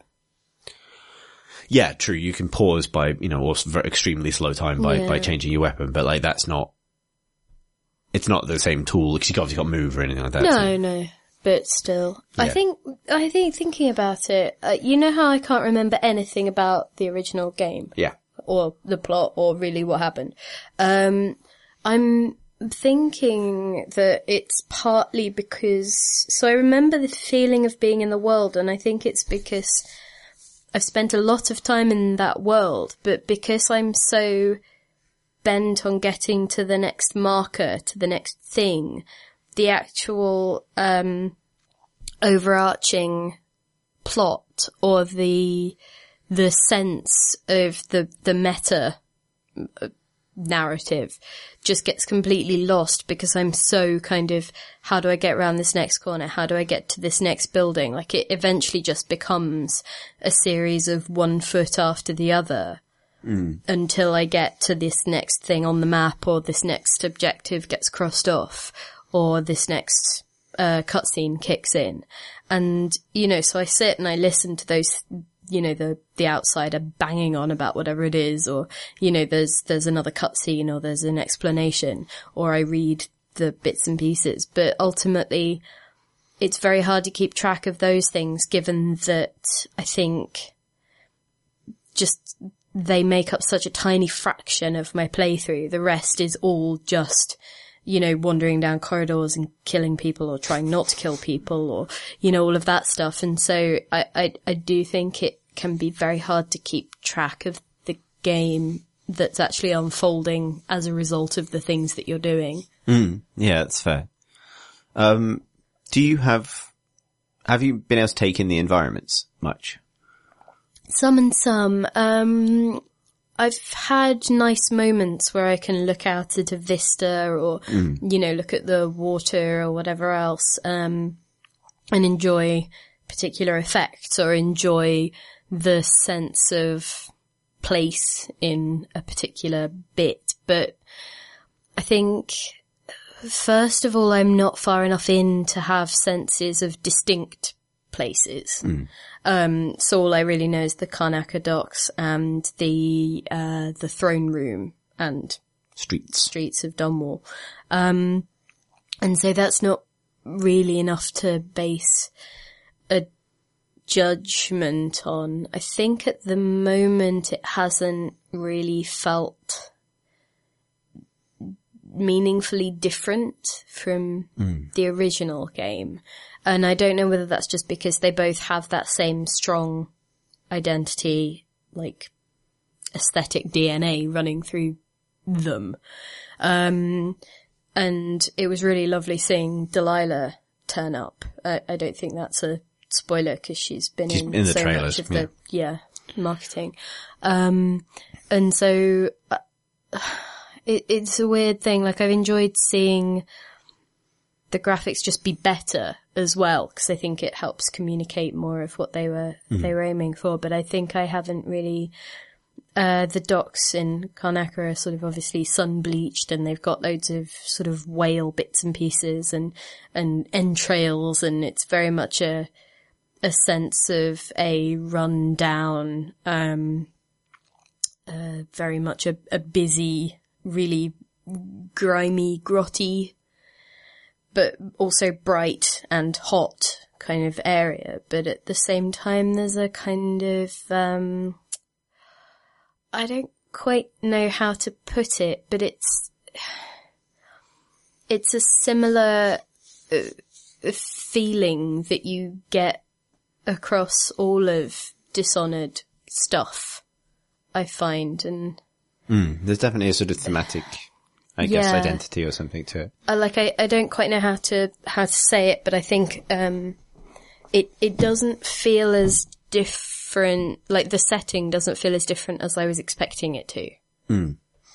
Yeah, true. You can pause by, you know, or very extremely slow time by, yeah. by changing your weapon, but like that's not, it's not the same tool because you've obviously got move or anything like that. No, so. no. But still, yeah. I think, I think thinking about it, uh, you know how I can't remember anything about the original game? Yeah. Or the plot or really what happened. Um, I'm thinking that it's partly because, so I remember the feeling of being in the world, and I think it's because I've spent a lot of time in that world, but because I'm so bent on getting to the next marker, to the next thing, the actual, um, overarching plot or the, the sense of the, the meta narrative just gets completely lost because I'm so kind of, how do I get around this next corner? How do I get to this next building? Like it eventually just becomes a series of one foot after the other. Mm. Until I get to this next thing on the map or this next objective gets crossed off or this next uh cutscene kicks in. And, you know, so I sit and I listen to those, you know, the the outsider banging on about whatever it is, or, you know, there's there's another cutscene or there's an explanation, or I read the bits and pieces. But ultimately, it's very hard to keep track of those things given that I think just they make up such a tiny fraction of my playthrough. The rest is all just, you know, wandering down corridors and killing people or trying not to kill people or, you know, all of that stuff. And so I, I, I do think it can be very hard to keep track of the game that's actually unfolding as a result of the things that you're doing. Mm, yeah, that's fair. Um, do you have, have you been able to take in the environments much? Some and some. Um, I've had nice moments where I can look out at a vista or, mm. you know, look at the water or whatever else, um, and enjoy particular effects or enjoy the sense of place in a particular bit. But I think, first of all, I'm not far enough in to have senses of distinct places. Mm. Um, so all I really know is the Karnaca docks and the, uh, the throne room and streets, streets of Dunwall. Um, and so that's not really enough to base a judgment on. I think at the moment it hasn't really felt meaningfully different from mm. the original game. And I don't know whether that's just because they both have that same strong identity, like aesthetic D N A running through them. Um, and it was really lovely seeing Delilah turn up. I, I don't think that's a spoiler because she's been she's in, in the so trailers, much of the, yeah, yeah marketing. Um, and so, uh, it, it's a weird thing. Like I've enjoyed seeing the graphics just be better as well, because I think it helps communicate more of what they were, mm-hmm. they were aiming for. But I think I haven't really, uh, the docks in Karnaca are sort of obviously sun bleached and they've got loads of sort of whale bits and pieces and, and entrails. And it's very much a, a sense of a run down, um, uh, very much a, a busy, really grimy, grotty, but also bright and hot kind of area. But at the same time, there's a kind of, um, I don't quite know how to put it, but it's, it's a similar uh, feeling that you get across all of Dishonored stuff, I find. And mm, there's definitely a sort of thematic, I yeah. guess, identity or something to it. I, like, I, I don't quite know how to, how to say it, but I think, um, it, it doesn't feel as different, like the setting doesn't feel as different as I was expecting it to. Mm.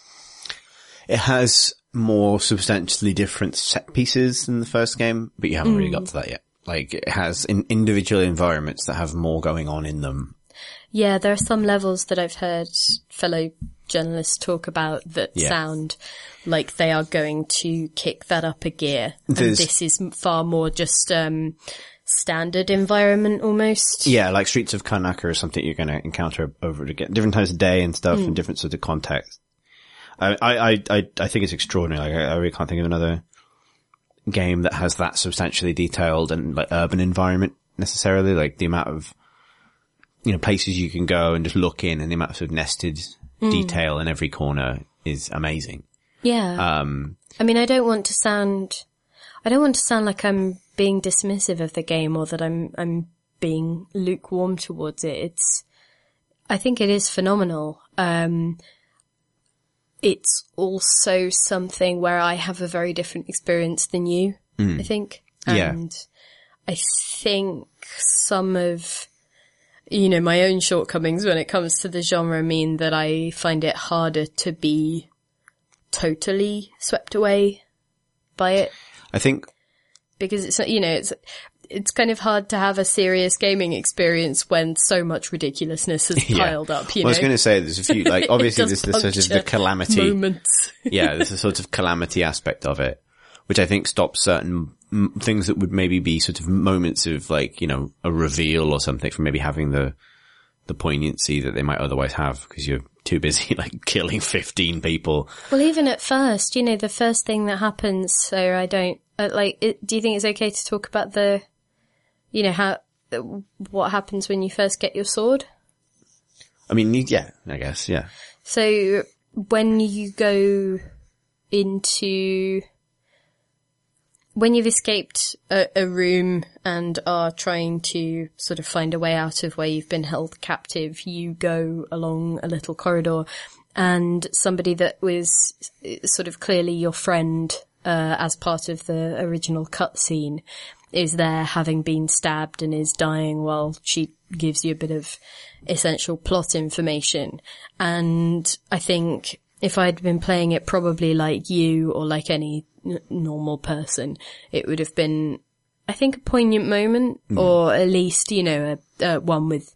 It has more substantially different set pieces than the first game, but you haven't mm. really got to that yet. Like, it has in individual environments that have more going on in them. Yeah, there are some levels that I've heard fellow journalists talk about that yeah. sound like they are going to kick that up a gear. There's, and this is far more just um standard environment almost. Yeah, like Streets of Karnaca or something you're going to encounter over again, different times of day and stuff, mm. and different sorts of context. I I I I think it's extraordinary. Like, I, I really can't think of another game that has that substantially detailed and like urban environment necessarily. Like the amount of, you know, places you can go and just look in, and the amount of sort of nested mm. detail in every corner is amazing. Yeah. Um, I mean, I don't want to sound, I don't want to sound like I'm being dismissive of the game or that I'm, I'm being lukewarm towards it. It's, I think it is phenomenal. Um, it's also something where I have a very different experience than you, mm. I think. And yeah. I think some of, you know, my own shortcomings when it comes to the genre mean that I find it harder to be totally swept away by it. I think because it's, you know, it's, it's kind of hard to have a serious gaming experience when so much ridiculousness has yeah. piled up, you well, know. I was going to say there's a few, like, obviously there's the sort of the calamity. Moments. yeah, there's a sort of calamity aspect of it, which I think stops certain m- things that would maybe be sort of moments of like, you know, a reveal or something from maybe having the, the poignancy that they might otherwise have because you're too busy like killing fifteen people. Well, even at first, you know, the first thing that happens, so I don't, uh, like, it, do you think it's okay to talk about the, you know, how, what happens when you first get your sword? I mean, yeah, I guess, yeah. So when you go into, when you've escaped a, a room and are trying to sort of find a way out of where you've been held captive, you go along a little corridor and somebody that was sort of clearly your friend, uh, as part of the original cutscene is there having been stabbed and is dying while she gives you a bit of essential plot information. And I think if I'd been playing it probably like you or like any n- normal person, it would have been, I think, a poignant moment, mm. or at least, you know, a, a one with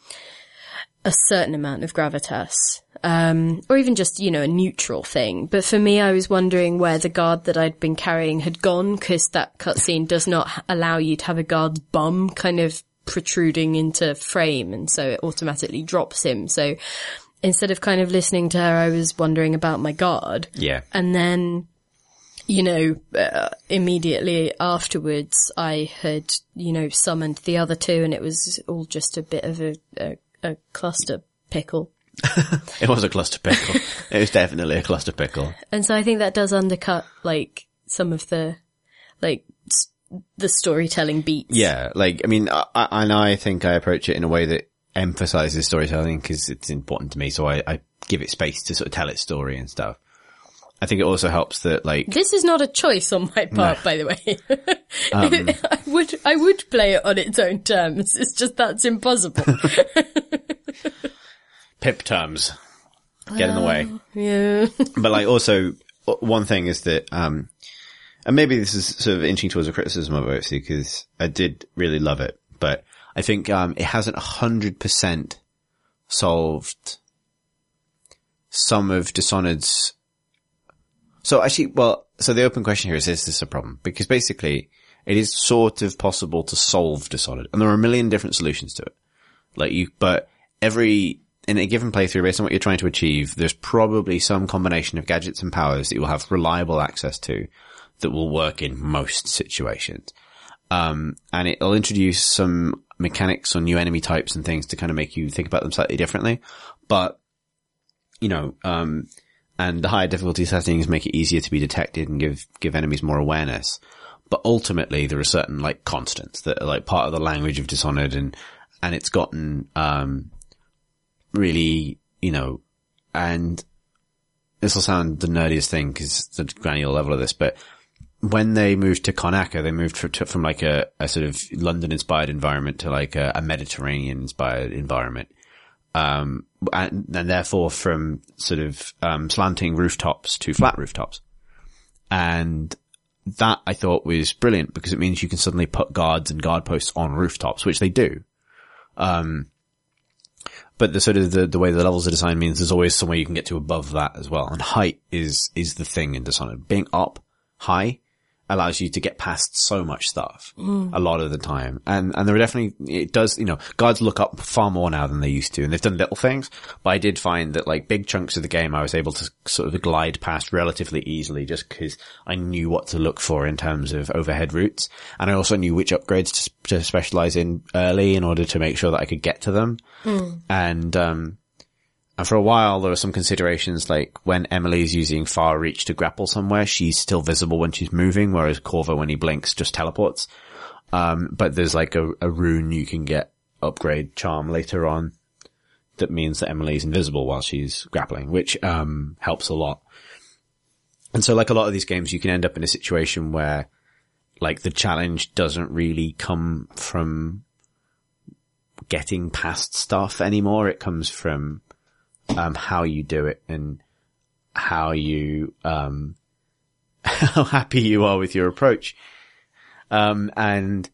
a certain amount of gravitas. Um, or even just, you know, a neutral thing. But for me, I was wondering where the guard that I'd been carrying had gone, because that cutscene does not allow you to have a guard's bum kind of protruding into frame, and so it automatically drops him. So instead of kind of listening to her, I was wondering about my guard. Yeah. And then, you know, uh, immediately afterwards, I had, you know, summoned the other two, and it was all just a bit of a, a, a cluster pickle. It was a cluster pickle. It was definitely a cluster pickle. And so I think that does undercut, like, some of the, like, s- the storytelling beats. Yeah, like, I mean, I, I, and I think I approach it in a way that emphasizes storytelling because it's important to me, so I, I give it space to sort of tell its story and stuff. I think it also helps that, like... This is not a choice on my part, no. by the way. um, I would, I would play it on its own terms. It's just that's impossible. Pip terms. Get in the way. Uh, yeah. But, like, also, one thing is that, um, and maybe this is sort of inching towards a criticism of O F C because I did really love it, but I think, um, it hasn't one hundred percent solved some of Dishonored's. So actually, well, so the open question here is, is this a problem? Because basically, it is sort of possible to solve Dishonored, and there are a million different solutions to it. Like you, but every, in a given playthrough, based on what you're trying to achieve, there's probably some combination of gadgets and powers that you will have reliable access to that will work in most situations. Um, and it'll introduce some mechanics or new enemy types and things to kind of make you think about them slightly differently. But, you know, um, and the higher difficulty settings make it easier to be detected and give, give enemies more awareness. But ultimately, there are certain, like, constants that are, like, part of the language of Dishonored, and, and it's gotten, um, really, you know, and this will sound the nerdiest thing because the granular level of this, but when they moved to Konaka, they moved from, from like a, a sort of London-inspired environment to like a, a Mediterranean-inspired environment. Um, and, and therefore from sort of, um, slanting rooftops to flat rooftops. And that I thought was brilliant because it means you can suddenly put guards and guard posts on rooftops, which they do. Um, but the sort of the, the way the levels are designed means there's always somewhere you can get to above that as well. And height is, is the thing in Dishonored. Being up high allows you to get past so much stuff mm. a lot of the time. And, and there are definitely, it does, you know, guards look up far more now than they used to, and they've done little things, but I did find that like big chunks of the game I was able to sort of glide past relatively easily just because I knew what to look for in terms of overhead routes. And I also knew which upgrades to, to specialize in early in order to make sure that I could get to them. Mm. And, um, And for a while, there were some considerations like when Emily's using far reach to grapple somewhere, she's still visible when she's moving, whereas Corvo, when he blinks, just teleports. Um, but there's like a, a rune you can get, upgrade charm later on, that means that Emily's invisible while she's grappling, which, um, helps a lot. And so like a lot of these games, you can end up in a situation where like the challenge doesn't really come from getting past stuff anymore. It comes from Um, how you do it and how you, um, how happy you are with your approach. Um, and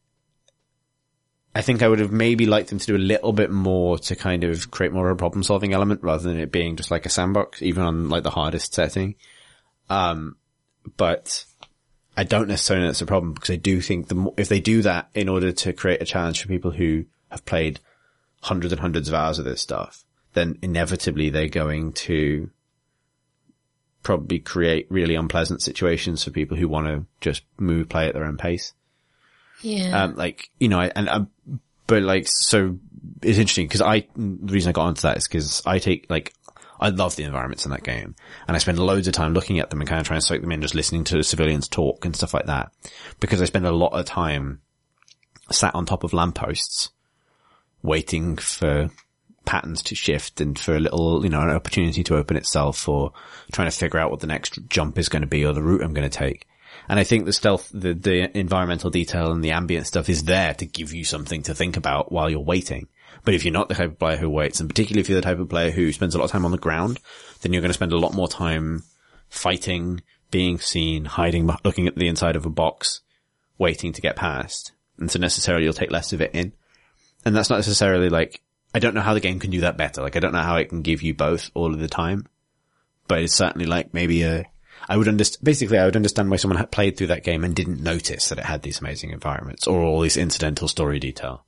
I think I would have maybe liked them to do a little bit more to kind of create more of a problem solving element rather than it being just like a sandbox, even on like the hardest setting. Um, but I don't necessarily know that's a problem because I do think the more, if they do that in order to create a challenge for people who have played hundreds and hundreds of hours of this stuff, then inevitably they're going to probably create really unpleasant situations for people who want to just move, play at their own pace. Yeah. Um, like, you know, and, um, but like, so it's interesting because I, the reason I got onto that is because I take, like, I love the environments in that game and I spend loads of time looking at them and kind of trying to soak them in, just listening to civilians talk and stuff like that, because I spend a lot of time sat on top of lampposts waiting for patterns to shift and for a little, you know, an opportunity to open itself, or trying to figure out what the next jump is going to be or the route I'm going to take. And I think the stealth, the, the environmental detail and the ambient stuff is there to give you something to think about while you're waiting. But if you're not the type of player who waits, and particularly if you're the type of player who spends a lot of time on the ground, then you're going to spend a lot more time fighting, being seen, hiding, looking at the inside of a box, waiting to get past. And so necessarily you'll take less of it in. And that's not necessarily like, I don't know how the game can do that better. Like, I don't know how it can give you both all of the time, but it's certainly like maybe a, I would understand, basically I would understand why someone had played through that game and didn't notice that it had these amazing environments or all this incidental story detail.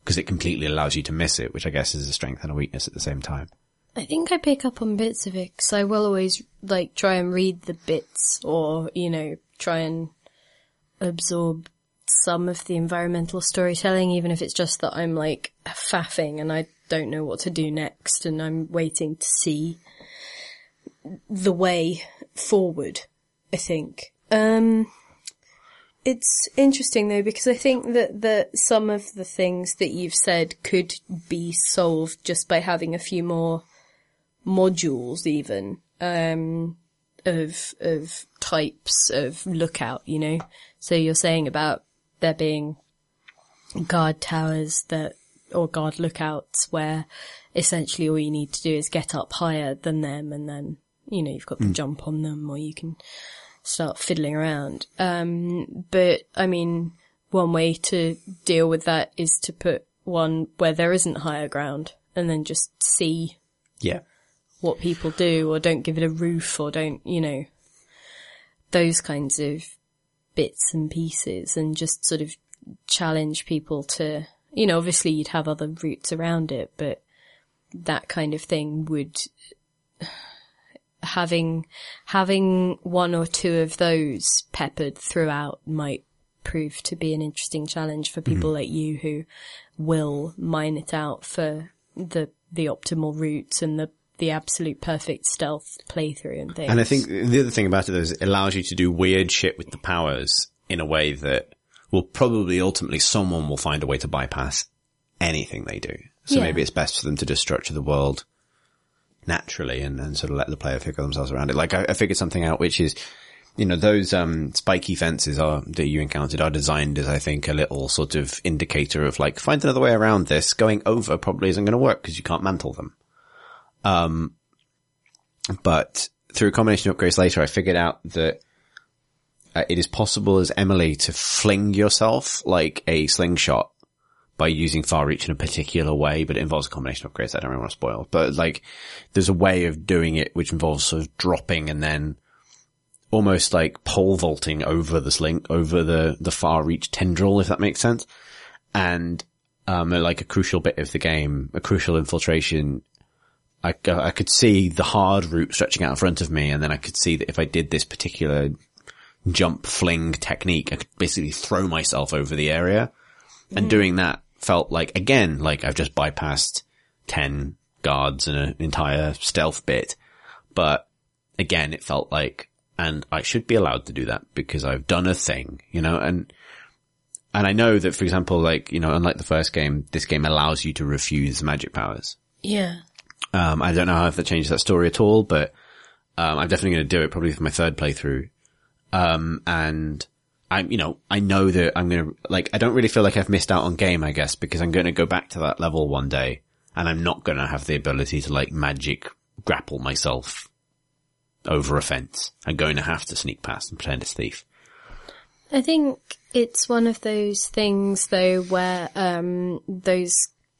because it completely allows you to miss it, which I guess is a strength and a weakness at the same time. I think I pick up on bits of it because I will always like try and read the bits or, you know, try and absorb some of the environmental storytelling, even if it's just that I'm like faffing and I don't know what to do next and I'm waiting to see the way forward, I think. Um, it's interesting though, because I think that, that some of the things that you've said could be solved just by having a few more modules even, um, of, of types of lookout, you know? So you're saying about there being guard towers that, or guard lookouts where essentially all you need to do is get up higher than them and then, you know, you've got to mm. jump on them or you can start fiddling around. Um, but I mean, one way to deal with that is to put one where there isn't higher ground and then just see yeah. what people do, or don't give it a roof, or don't, you know, those kinds of bits and pieces, and just sort of challenge people to, you know, obviously you'd have other routes around it, but that kind of thing would, having, having one or two of those peppered throughout might prove to be an interesting challenge for people mm-hmm. like you who will mine it out for the, the optimal routes and the the absolute perfect stealth playthrough and things. And I think the other thing about it is it allows you to do weird shit with the powers in a way that will probably ultimately someone will find a way to bypass anything they do. So yeah. maybe it's best for them to just structure the world naturally and, and sort of let the player figure themselves around it. Like I, I figured something out, which is, you know, those um spiky fences are that you encountered are designed as, I think, a little sort of indicator of like, find another way around this. Going over probably isn't going to work because you can't mantle them. Um, but through a combination of upgrades later, I figured out that uh, it is possible as Emily to fling yourself like a slingshot by using far reach in a particular way, but it involves a combination of upgrades I don't really want to spoil. But like, there's a way of doing it which involves sort of dropping and then almost like pole vaulting over the sling, over the, the far reach tendril, if that makes sense. And, um, like a crucial bit of the game, a crucial infiltration, I, I could see the hard route stretching out in front of me, and then I could see that if I did this particular jump fling technique, I could basically throw myself over the area. Mm. And doing that felt like, again, like I've just bypassed ten guards and an entire stealth bit. But again, it felt like, and I should be allowed to do that because I've done a thing, you know, and, and I know that, for example, like, you know, unlike the first game, this game allows you to refuse magic powers. Yeah. Um, I don't know how if that changes that story at all, but, um, I'm definitely going to do it probably for my third playthrough. Um, and I'm, you know, I know that I'm going to, like, I don't really feel like I've missed out on game, I guess, because I'm going to go back to that level one day and I'm not going to have the ability to like magic grapple myself over a fence. I'm going to have to sneak past and pretend it's thief. I think it's one of those things though where, um, those,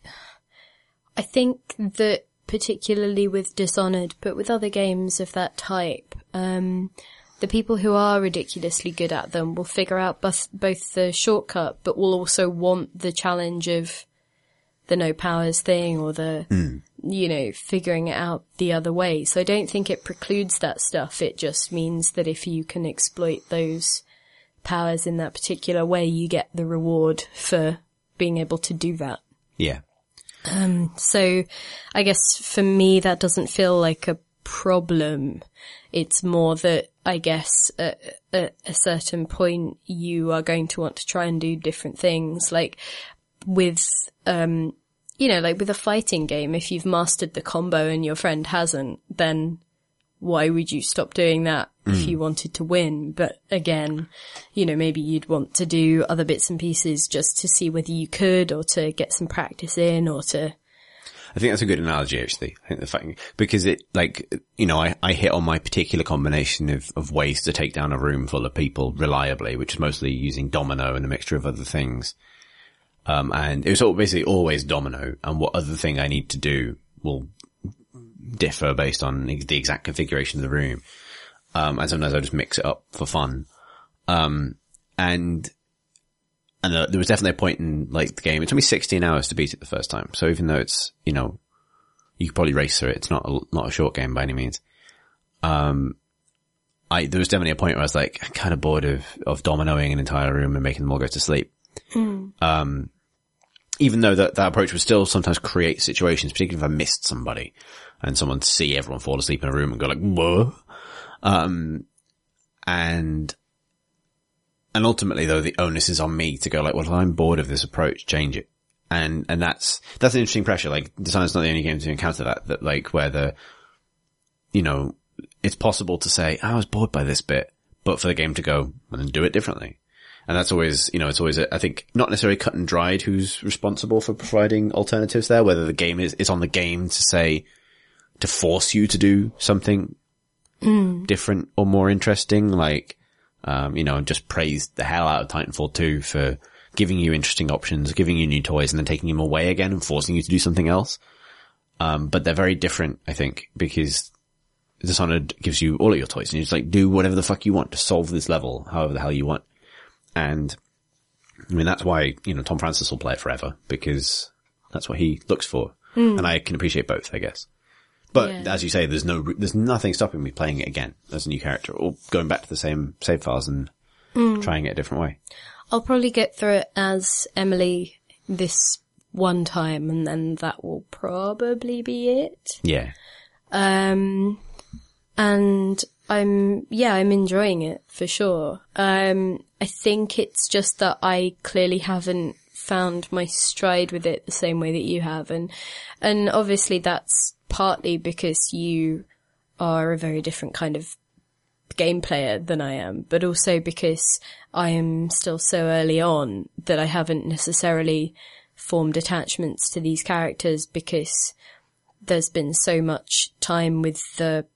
I think that particularly with Dishonored, but with other games of that type, um, the people who are ridiculously good at them will figure out both, both the shortcut, but will also want the challenge of the no powers thing or the, mm. you know, figuring it out the other way. So I don't think it precludes that stuff. It just means that if you can exploit those powers in that particular way, you get the reward for being able to do that. Yeah. Um, so I guess for me that doesn't feel like a problem. It's more that I guess at, at a certain point you are going to want to try and do different things. Like with, um, you know, like with a fighting game, if you've mastered the combo and your friend hasn't, then why would you stop doing that mm. if you wanted to win? But again, you know, maybe you'd want to do other bits and pieces just to see whether you could, or to get some practice in, or to... I think that's a good analogy, actually. I think the fact, because it, like, you know, I, I hit on my particular combination of, of ways to take down a room full of people reliably, which is mostly using domino and a mixture of other things. Um, and it was all, basically always domino, and what other thing I need to do will differ based on the exact configuration of the room. Um, and sometimes I just mix it up for fun. Um, and and uh, there was definitely a point in like the game. It took me sixteen hours to beat it the first time. So even though it's, you know, you could probably race through it. It's not a, not a short game by any means. Um, I, there was definitely a point where I was like, kind of bored of, of dominoing an entire room and making them all go to sleep. Mm. Um, even though that, that approach would still sometimes create situations, particularly if I missed somebody and someone see everyone fall asleep in a room and go like, whoa. Um, and, and ultimately though, the onus is on me to go like, well, if I'm bored of this approach, change it. And, and that's, that's an interesting pressure. Like, Design's not the only game to encounter that, that like, where the, you know, it's possible to say, oh, I was bored by this bit, but for the game to go, well, then do it differently. And that's always, you know, it's always, I think, not necessarily cut and dried who's responsible for providing alternatives there, whether the game is, it's on the game to say, to force you to do something mm. different or more interesting, like, um, you know, just praise the hell out of Titanfall two for giving you interesting options, giving you new toys, and then taking them away again and forcing you to do something else. Um, but they're very different, I think, because Dishonored gives you all of your toys and you just like do whatever the fuck you want to solve this level, however the hell you want. And I mean, that's why, you know, Tom Francis will play it forever because that's what he looks for. Mm. And I can appreciate both, I guess. But yeah. As you say, there's no, there's nothing stopping me playing it again as a new character or going back to the same save files and mm. trying it a different way. I'll probably get through it as Emily this one time and then that will probably be it. Yeah. Um, and I'm, yeah, I'm enjoying it for sure. Um, I think it's just that I clearly haven't found my stride with it the same way that you have. And, and obviously that's partly because you are a very different kind of game player than I am, but also because I am still so early on that I haven't necessarily formed attachments to these characters because there's been so much time with the,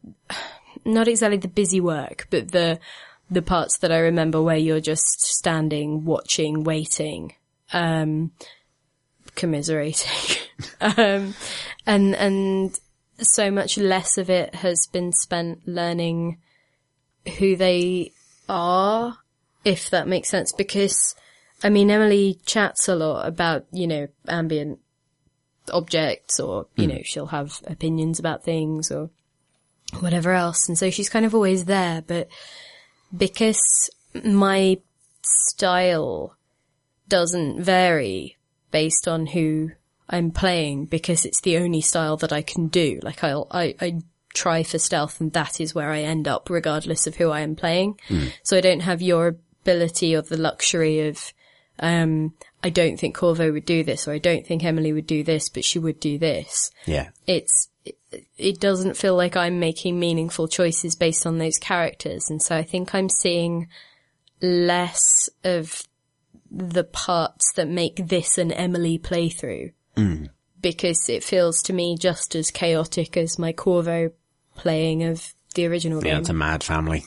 not exactly the busy work, but the, the parts that I remember where you're just standing, watching, waiting, um, commiserating, um, and, and so much less of it has been spent learning who they are, if that makes sense, because, I mean, Emily chats a lot about, you know, ambient objects or, you mm. know, she'll have opinions about things or whatever else. And so she's kind of always there, but because my style doesn't vary based on who I'm playing, because it's the only style that I can do. Like I'll, I, I try for stealth and that is where I end up regardless of who I am playing. Mm. So I don't have your ability or the luxury of, um, I don't think Corvo would do this or I don't think Emily would do this, but she would do this. Yeah. It's, it, it doesn't feel like I'm making meaningful choices based on those characters. And so I think I'm seeing less of the parts that make this an Emily playthrough. Mm. Because it feels to me just as chaotic as my Corvo playing of the original yeah, game. It's a mad family.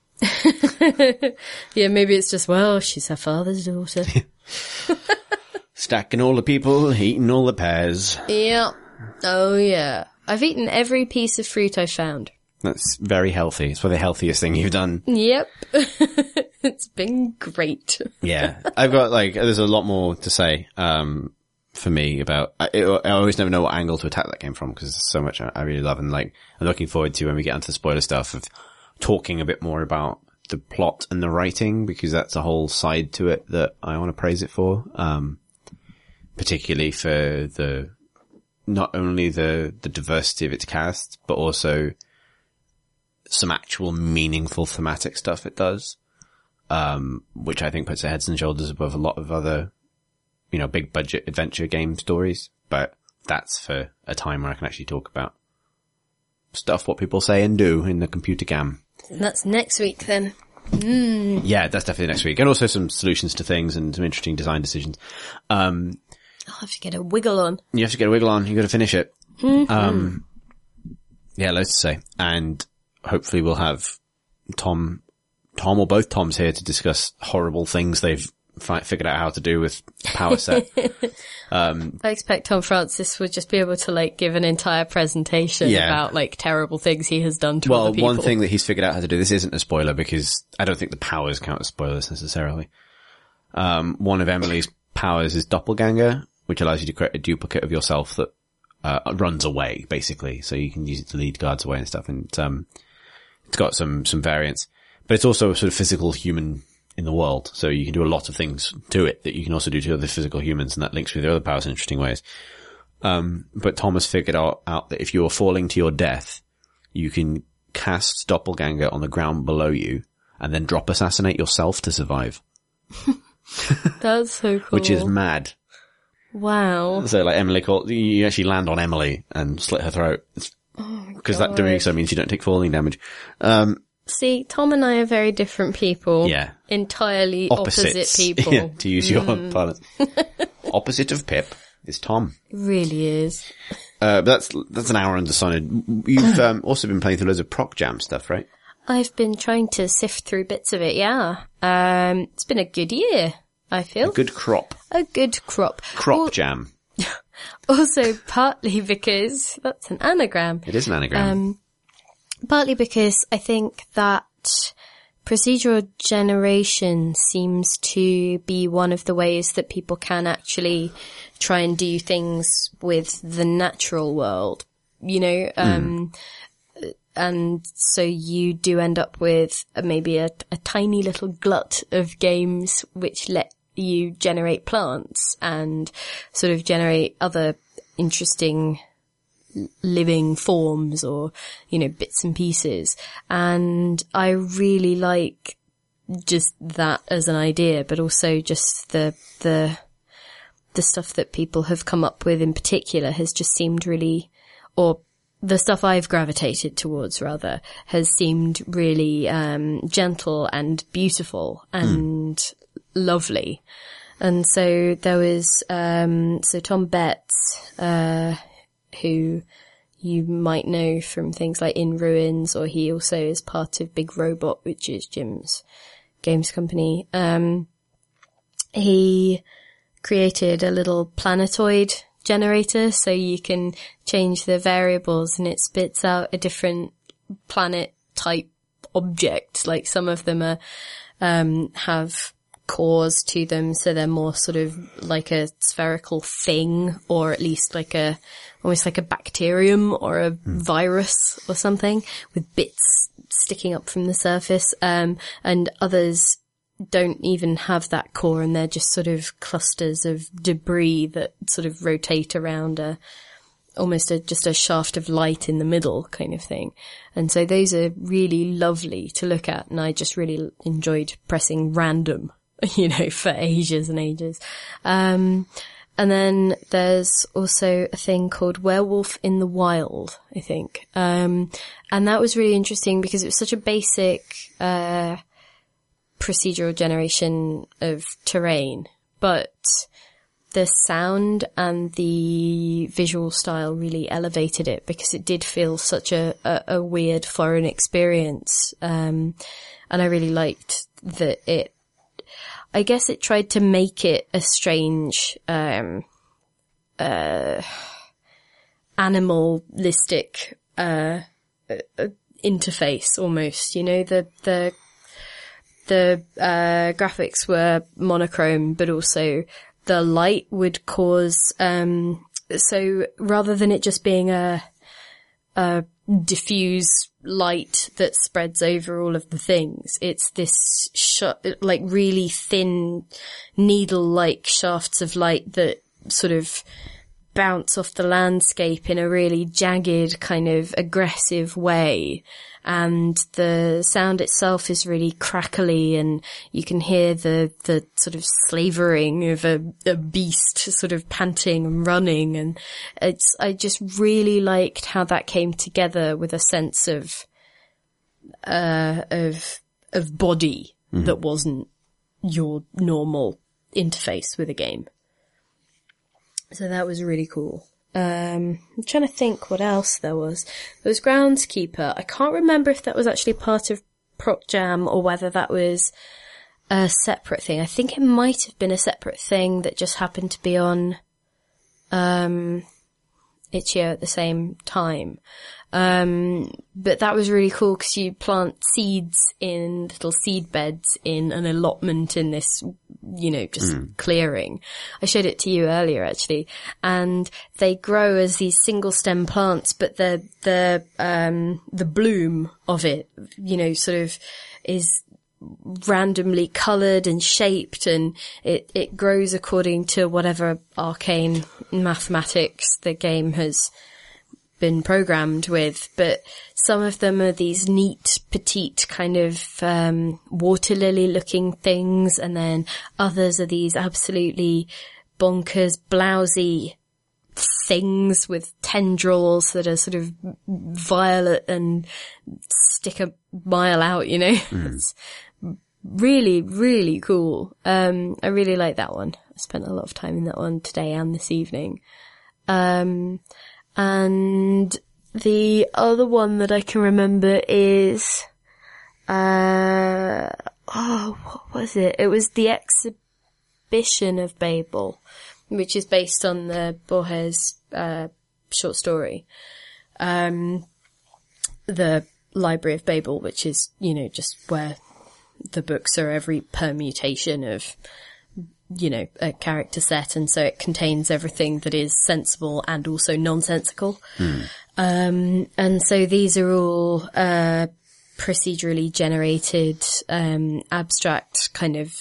Yeah, maybe it's just, well, she's her father's daughter. Stacking all the people, eating all the pears. Yeah. Oh, yeah. I've eaten every piece of fruit I found. That's very healthy. It's probably the healthiest thing you've done. Yep. It's been great. Yeah. I've got, like, there's a lot more to say, um, for me about, I, I always never know what angle to attack that game from because there's so much I really love. And, like, I'm looking forward to when we get onto the spoiler stuff of talking a bit more about the plot and the writing because that's a whole side to it that I want to praise it for. Um, particularly for the, not only the, the diversity of its cast, but also some actual meaningful thematic stuff it does. Um, which I think puts it heads and shoulders above a lot of other, you know, big budget adventure game stories. But that's for a time where I can actually talk about stuff, what people say and do in the computer gam. And that's next week then. Mm. Yeah, that's definitely next week. And also some solutions to things and some interesting design decisions. Um, I'll have to get a wiggle on. You have to get a wiggle on. You've got to finish it. Mm-hmm. Um, yeah, loads to say. And hopefully we'll have Tom, Tom or both Toms here to discuss horrible things they've fi- figured out how to do with Power Set. um, I expect Tom Francis would just be able to like give an entire presentation yeah. about like terrible things he has done to well, other people. Well, one thing that he's figured out how to do, this isn't a spoiler because I don't think the powers count as spoilers necessarily. Um, one of Emily's powers is doppelganger, which allows you to create a duplicate of yourself that uh, runs away, basically. So you can use it to lead guards away and stuff. And um, it's got some some variants, but it's also a sort of physical human in the world. So you can do a lot of things to it that you can also do to other physical humans, and that links with the other powers in interesting ways. Um, but Tom has figured out, out that if you're falling to your death, you can cast doppelganger on the ground below you and then drop assassinate yourself to survive. That's so cool. Which is mad. Wow. So like Emily called, you actually land on Emily and slit her throat. Because oh that doing so means you don't take falling damage. Um, See, Tom and I are very different people. Yeah. Entirely Opposites. opposite people. Yeah, to use your mm. parlance. Opposite of Pip is Tom. It really is. Uh, but that's, that's an hour on Dishonored. You've, um, also been playing through loads of Proc Jam stuff, right? I've been trying to sift through bits of it, yeah. Um, it's been a good year, I feel. A good crop. A good crop. Crop well, Jam. Also, partly because, that's an anagram. It is an anagram. Um, partly because I think that procedural generation seems to be one of the ways that people can actually try and do things with the natural world, you know, um, mm. and so you do end up with maybe a, a tiny little glut of games which let you generate plants and sort of generate other interesting living forms or, you know, bits and pieces. And I really like just that as an idea, but also just the, the, the stuff that people have come up with in particular has just seemed really, or the stuff I've gravitated towards rather, has seemed really, um, gentle and beautiful and mm. lovely. And so there was, um, so Tom Betts, uh, who you might know from things like In Ruins, or he also is part of Big Robot, which is Jim's games company. Um, he created a little planetoid generator, so you can change the variables and it spits out a different planet type object. Like some of them are, um, have cores to them, so they're more sort of like a spherical thing, or at least like a, almost like a bacterium or a mm. virus or something with bits sticking up from the surface. Um, and others don't even have that core, and they're just sort of clusters of debris that sort of rotate around a, almost a, just a shaft of light in the middle kind of thing. And so those are really lovely to look at, and I just really enjoyed pressing random, you know, for ages and ages. Um, and then there's also a thing called Werewolf in the Wild, I think. Um, and that was really interesting because it was such a basic, uh, procedural generation of terrain, but the sound and the visual style really elevated it because it did feel such a, a, a weird foreign experience. Um, and I really liked that it, I guess it tried to make it a strange, um, uh, animalistic, uh, uh, interface almost, you know, the, the, the, uh, graphics were monochrome, but also the light would cause, um, so rather than it just being a, a diffuse light that spreads over all of the things, it's this sh- like really thin needle-like shafts of light that sort of bounce off the landscape in a really jagged kind of aggressive way. And the sound itself is really crackly, and you can hear the, the sort of slavering of a, a beast sort of panting and running. And it's, I just really liked how that came together with a sense of, uh, of, of body mm-hmm. that wasn't your normal interface with a game. So that was really cool. Um, I'm trying to think what else there was. There was Groundskeeper. I can't remember if that was actually part of Proc Jam or whether that was a separate thing. I think it might have been a separate thing that just happened to be on, um, Itch.io at the same time. Um, but that was really cool because you plant seeds in little seed beds in an allotment in this, you know, just mm. clearing. I showed it to you earlier actually, and they grow as these single stem plants, but the, the, um, the bloom of it, you know, sort of is randomly coloured and shaped, and it, it grows according to whatever arcane mathematics the game has been programmed with. But some of them are these neat, petite kind of um water lily looking things, and then others are these absolutely bonkers, blousy things with tendrils that are sort of violet and stick a mile out, you know. Mm. It's really, really cool. Um, I really like that one. I spent a lot of time in that one today and this evening. Um, and the other one that I can remember is, uh, oh, what was it? It was the Exhibition of Babel, which is based on the Borges, uh, short story. Um, the Library of Babel, which is, you know, just where the books are every permutation of, you know, a character set, and so it contains everything that is sensible and also nonsensical. Mm. Um, and so these are all, uh, procedurally generated, um, abstract kind of,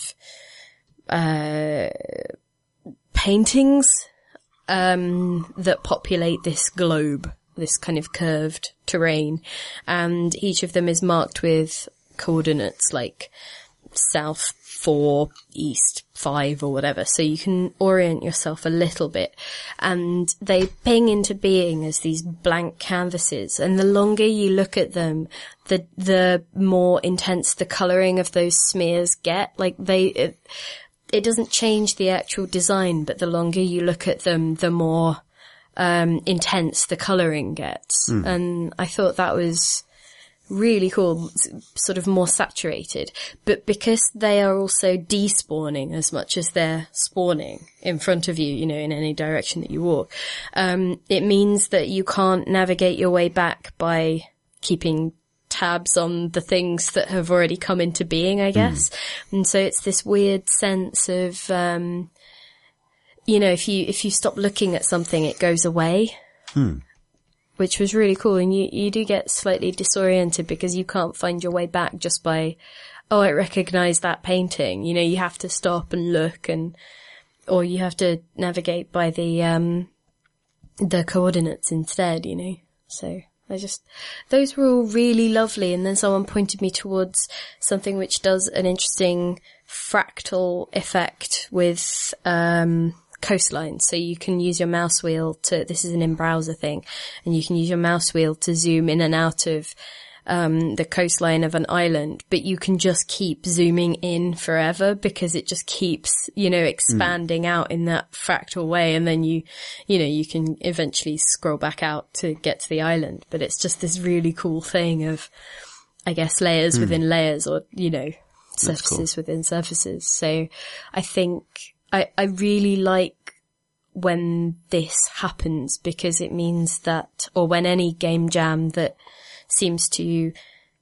uh, paintings, um, that populate this globe, this kind of curved terrain. And each of them is marked with coordinates like south four, east five, or whatever, so you can orient yourself a little bit. And they ping into being as these blank canvases, and the longer you look at them, the the more intense the colouring of those smears get. Like they, it, it doesn't change the actual design, but the longer you look at them, the more um intense the colouring gets. Mm. And I thought that was really cool, sort of more saturated. But because they are also despawning as much as they're spawning in front of you, you know, in any direction that you walk, um, it means that you can't navigate your way back by keeping tabs on the things that have already come into being, I guess. Mm. And so it's this weird sense of, um, you know, if you, if you stop looking at something, it goes away. Mm. Which was really cool. And you, you do get slightly disoriented because you can't find your way back just by, oh, I recognize that painting. You know, you have to stop and look, and, or you have to navigate by the, um, the coordinates instead, you know. So I just, those were all really lovely. And then someone pointed me towards something which does an interesting fractal effect with, um, coastline. So you can use your mouse wheel to, this is an in-browser thing, and you can use your mouse wheel to zoom in and out of um the coastline of an island, but you can just keep zooming in forever because it just keeps, you know, expanding mm. out in that fractal way, and then you you know you can eventually scroll back out to get to the island. But it's just this really cool thing of, I guess, layers mm. within layers, or, you know, surfaces cool. within surfaces. So I think I, I really like when this happens, because it means that, or when any game jam that seems to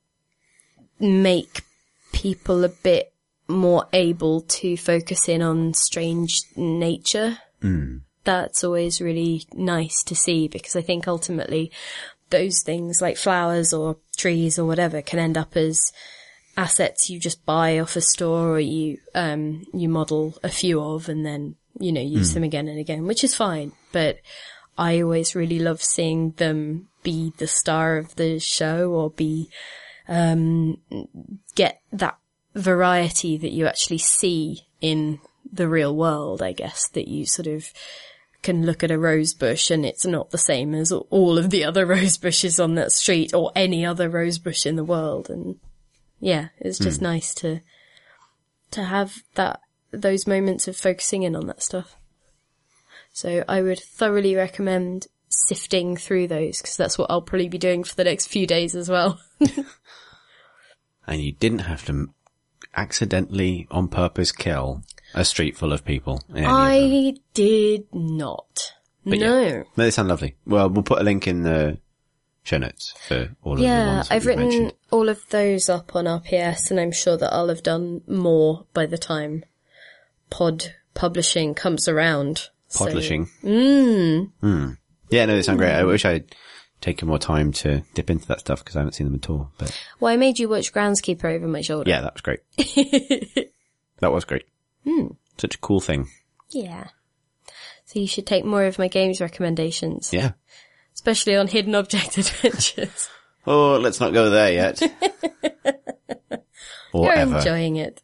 make people a bit more able to focus in on strange nature, mm. that's always really nice to see, because I think ultimately those things like flowers or trees or whatever can end up as assets you just buy off a store, or you um you model a few of and then, you know, use mm. them again and again, which is fine. But I always really love seeing them be the star of the show, or be um get that variety that you actually see in the real world, I guess, that you sort of can look at a rose bush and it's not the same as all of the other rose bushes on that street or any other rose bush in the world. And yeah, it's just mm. nice to, to have that, those moments of focusing in on that stuff. So I would thoroughly recommend sifting through those, because that's what I'll probably be doing for the next few days as well. And you didn't have to accidentally, on purpose, kill a street full of people. I did not. But No. yeah. No, they sound lovely. Well, we'll put a link in the show notes for all of the Yeah, ones that I've we've written mentioned. all of those up on R P S, and I'm sure that I'll have done more by the time pod publishing comes around. Publishing. So, mm. Mm. Yeah, no, they sound great. I wish I'd taken more time to dip into that stuff because I haven't seen them at all. But Well, I made you watch Groundskeeper over my shoulder. yeah, that was great. That was great. Mm. Such a cool thing. Yeah. So you should take more of my games recommendations. Yeah. Especially on Hidden Object Adventures. Oh, let's not go there yet. Or You're ever. enjoying it.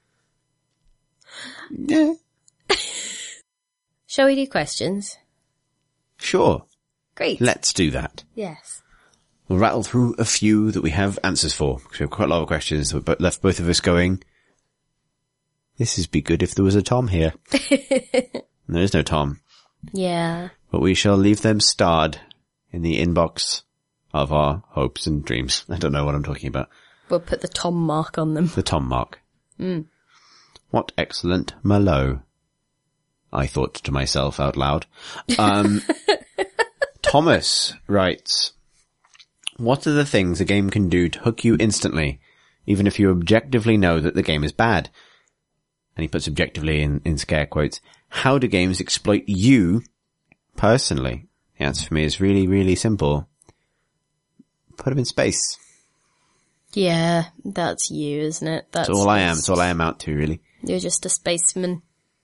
Yeah. Shall we do questions? Sure. Great. Let's do that. Yes. We'll rattle through a few that we have answers for, because we have quite a lot of questions that bo- left both of us going, this would be good if there was a Tom here. There is no Tom, Yeah. but we shall leave them starred in the inbox of our hopes and dreams. I don't know what I'm talking about. We'll put the Tom mark on them. The Tom mark. Mm. What excellent Merlot, I thought to myself out loud. Um, Thomas writes, what are the things a game can do to hook you instantly, even if you objectively know that the game is bad? And he puts objectively in, in scare quotes. How do games exploit you personally? The answer for me is really, really simple. Put them in space. Yeah, that's you, isn't it? That's That's all I am. just- That's all I am out to, really. You're just a spaceman.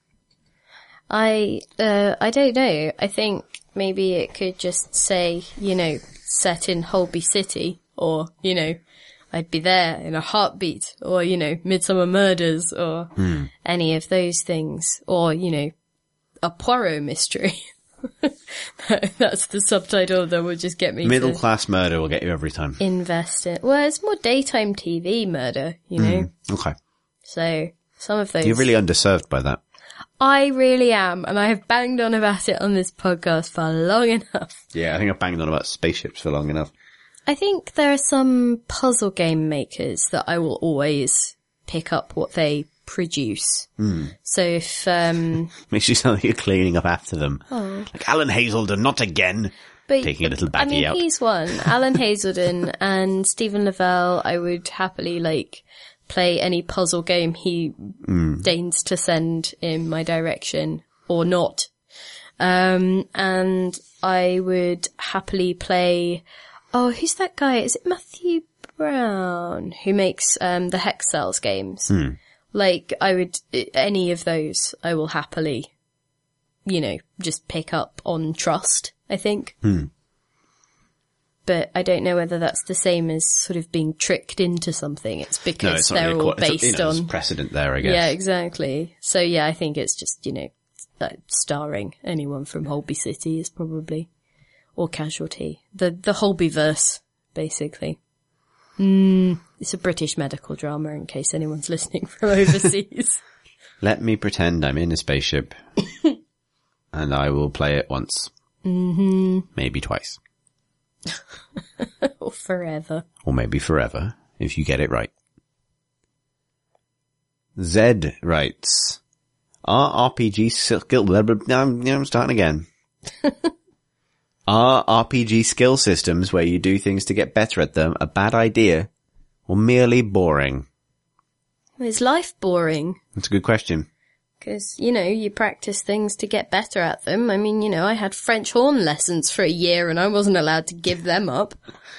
I, uh, I don't know. I think maybe it could just say, you know, set in Holby City, or, you know, I'd be there in a heartbeat, or, you know, Midsummer Murders, or Hmm. any of those things, or, you know, a Poirot mystery. That's the subtitle that would just get me Middle to class murder will get you every time. invest in. Well, it's more daytime T V murder, you know, Okay. so some of those. You're really underserved by that. I really am, and I have banged on about it on this podcast for long enough. Yeah, I think I've banged on about spaceships for long enough. I think there are some puzzle game makers that I will always pick up what they produce. Mm. So if, um, Makes you sound like you're cleaning up after them. Oh. Like Alan Hazelden, not again. but, Taking a little baggie I mean, out. he's one. Alan Hazelden and Stephen Lavelle, I would happily, like, play any puzzle game he Mm. deigns to send in my direction, or not. Um, and I would happily play, oh, who's that guy? Is it Matthew Brown, who makes, um, the Hex Cells games? Hmm. Like, I would, any of those, I will happily, you know, just pick up on trust, I think. Hmm. But I don't know whether that's the same as sort of being tricked into something. It's because No, it's not they're really all quite, based it's a, you know, on... there's precedent there, I guess. Yeah, exactly. So yeah, I think it's just, you know, like starring anyone from Holby City is probably, or Casualty. The, the Holby-verse, basically. Mm, it's a British medical drama in case anyone's listening from overseas. Let me pretend I'm in a spaceship and I will play it once. Mm-hmm. Maybe twice. Or forever. Or maybe forever, if you get it right. Zed writes, are R P G skill, blah, blah, blah, I'm, I'm starting again. Are R P G skill systems where you do things to get better at them a bad idea or merely boring? Is life boring? That's a good question. Because, you know, you practice things to get better at them. I mean, you know, I had French horn lessons for a year and I wasn't allowed to give them up.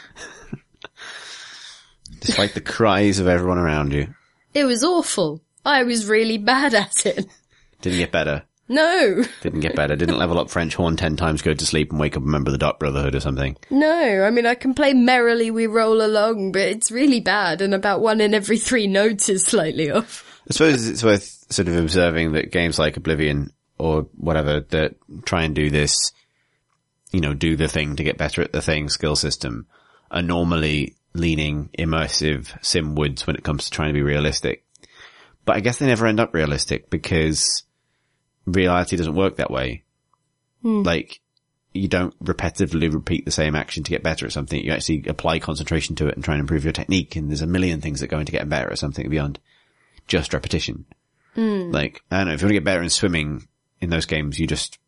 Despite the cries of everyone around you. It was awful. I was really bad at it. Didn't get better. No. Didn't get better. Didn't level up French horn ten times, go to sleep and wake up a member of the Dark Brotherhood or something. No, I mean, I can play Merrily We Roll Along, but it's really bad, and about one in every three notes is slightly off. I suppose it's worth sort of observing that games like Oblivion or whatever that try and do this, you know, do the thing to get better at the thing skill system are normally leaning immersive simwoods when it comes to trying to be realistic. But I guess they never end up realistic because reality doesn't work that way. Hmm. Like, you don't repetitively repeat the same action to get better at something. You actually apply concentration to it and try and improve your technique, and there's a million things that go into getting better at something beyond just repetition. Mm. Like, I don't know, if you want to get better in swimming in those games, you just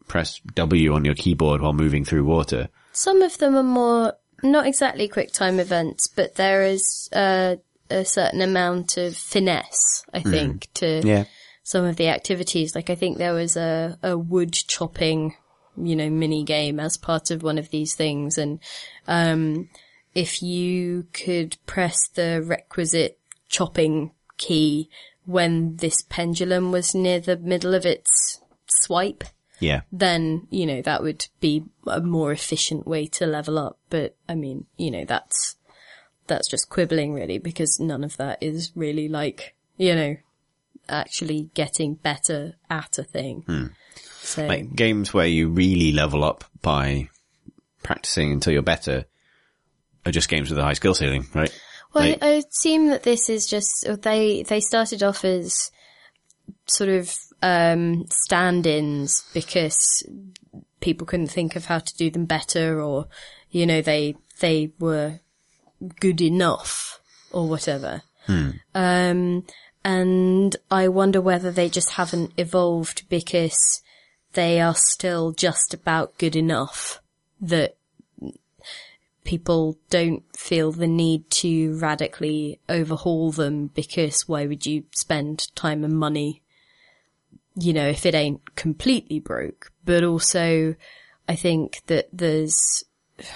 press W on your keyboard while moving through water. Some of them are more, not exactly quick time events, but there is uh, a certain amount of finesse, I think, mm. to yeah. some of the activities. Like I think there was a, a wood chopping, you know, mini game as part of one of these things. And um if you could press the requisite chopping key when this pendulum was near the middle of its swipe, yeah, then, you know, that would be a more efficient way to level up. But I mean, you know, that's, that's just quibbling really, because none of that is really like, you know, actually getting better at a thing. Hmm. So, like games where you really level up by practicing until you're better are just games with a high skill ceiling, right? Well, like, I assume that this is just, they, they started off as sort of, um, stand-ins because people couldn't think of how to do them better, or, you know, they, they were good enough or whatever. Hmm. Um, and I wonder whether they just haven't evolved because they are still just about good enough that people don't feel the need to radically overhaul them, because why would you spend time and money, you know, if it ain't completely broke? But also, I think that there's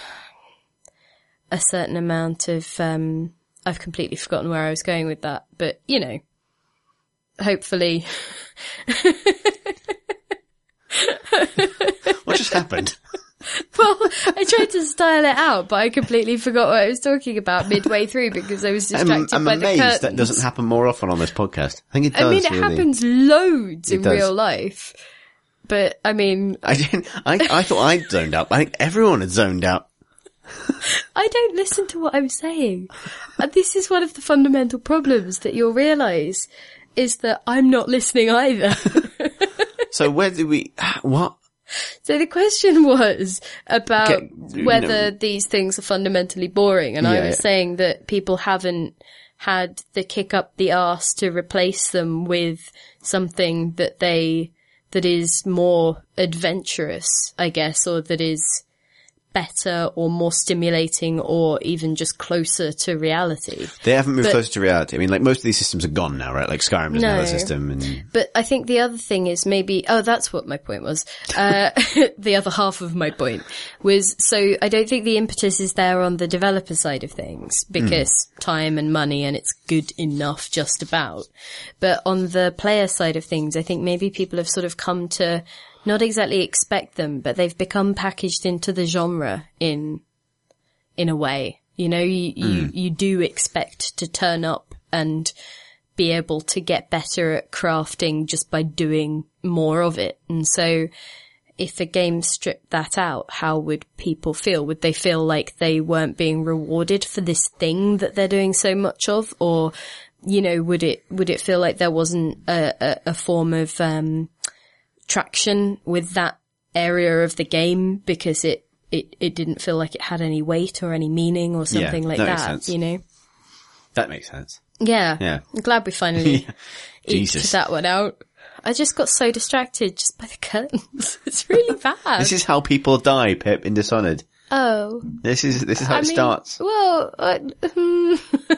a certain amount of, um, I've completely forgotten where I was going with that, but, you know, hopefully. What just happened? Well, I tried to style it out, but I completely forgot what I was talking about midway through because I was distracted I'm, I'm by the amazed curtains. That doesn't happen more often on this podcast. I think it does. I mean, it really. happens loads It in does. real life, but I mean, I didn't. I I thought I'd zoned out. I think everyone had zoned out. I don't listen to what I'm saying. And this is one of the fundamental problems that you'll realise is that I'm not listening either. So where did we? What? So the question was about Get, whether know. these things are fundamentally boring, and yeah, I was yeah. saying that people haven't had the kick up the arse to replace them with something that they, that is more adventurous, I guess, or that is better or more stimulating or even just closer to reality. They haven't moved But- closer to reality. I mean, like, most of these systems are gone now, right? Like, Skyrim doesn't have No. a system, and But I think the other thing is maybe, oh, that's what my point was. Uh, the other half of my point was, so I don't think the impetus is there on the developer side of things because mm. time and money and it's good enough just about. But on the player side of things, I think maybe people have sort of come to not exactly expect them, but they've become packaged into the genre in, in a way. You know, you, mm. you, you do expect to turn up and be able to get better at crafting just by doing more of it. And so if a game stripped that out, how would people feel? Would they feel like they weren't being rewarded for this thing that they're doing so much of? Or, you know, would it, would it feel like there wasn't a, a, a form of, um, traction with that area of the game because it, it, it didn't feel like it had any weight or any meaning or something yeah, like that, that, makes sense. you know? That makes sense. Yeah. Yeah. I'm glad we finally Yeah. eked Jesus. that one out. I just got so distracted just by the curtains. It's really bad. This is how people die, Pip, in Dishonored. oh. This is, this is how I it mean, starts. Well, uh, hmm.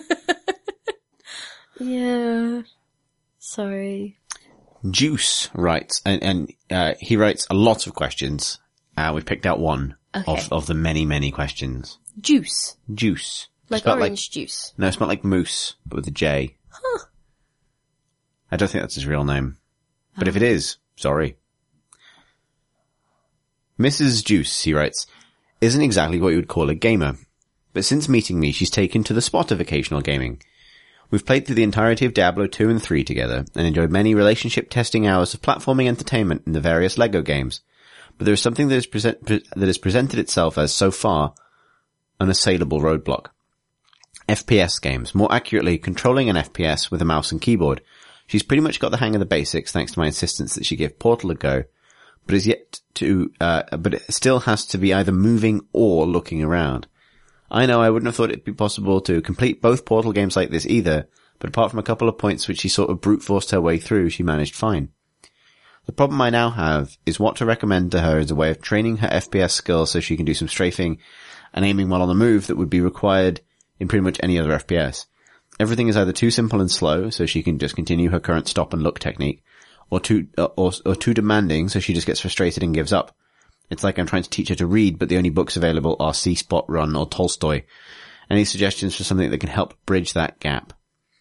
yeah. Sorry. Juice writes, and, and, uh, he writes a lot of questions. Uh, we picked out one Okay. of, of the many, many questions. Juice. Juice. Like Spelled orange juice. No, it's not like moose, but with a J. Huh. I don't think that's his real name. But if it is, sorry. Missus Juice, he writes, isn't exactly what you would call a gamer. But since meeting me, she's taken to the spot of occasional gaming. We've played through the entirety of Diablo two and three together, and enjoyed many relationship testing hours of platforming entertainment in the various LEGO games. But there is something that, is present, pre- that has presented itself as, so far, an assailable roadblock. F P S games, more accurately, controlling an F P S with a mouse and keyboard. She's pretty much got the hang of the basics thanks to my insistence that she give Portal a go, but is yet to, uh, but it still has to be either moving or looking around. I know I wouldn't have thought it'd be possible to complete both Portal games like this either, but apart from a couple of points which she sort of brute forced her way through, she managed fine. The problem I now have is what to recommend to her as a way of training her F P S skills so she can do some strafing and aiming while on the move that would be required in pretty much any other F P S. Everything is either too simple and slow, so she can just continue her current stop and look technique, or too, uh, or, or too demanding, so she just gets frustrated and gives up. It's like I'm trying to teach her to read, but the only books available are See Spot Run or Tolstoy. Any suggestions for something that can help bridge that gap?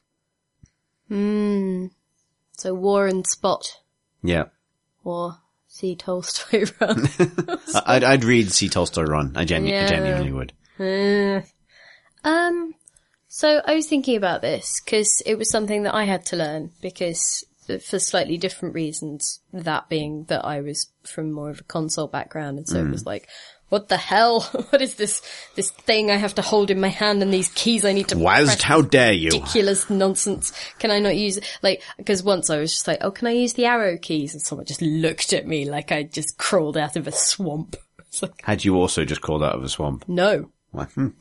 Hmm. So War and Spot. Yeah. Or See Tolstoy Run. I'd, I'd read See Tolstoy Run. I genu- Yeah. genuinely would. Uh, um, so I was thinking about this because it was something that I had to learn because for slightly different reasons, that being that I was from more of a console background, and so mm. it was like, what the hell? What is this, this thing I have to hold in my hand and these keys I need to Waz, press? how dare you? Ridiculous nonsense. Can I not use it? Like, because once I was just like, oh, can I use the arrow keys? And someone just looked at me like I just crawled out of a swamp. It's like, had you also just crawled out of a swamp? No. Well, hmm.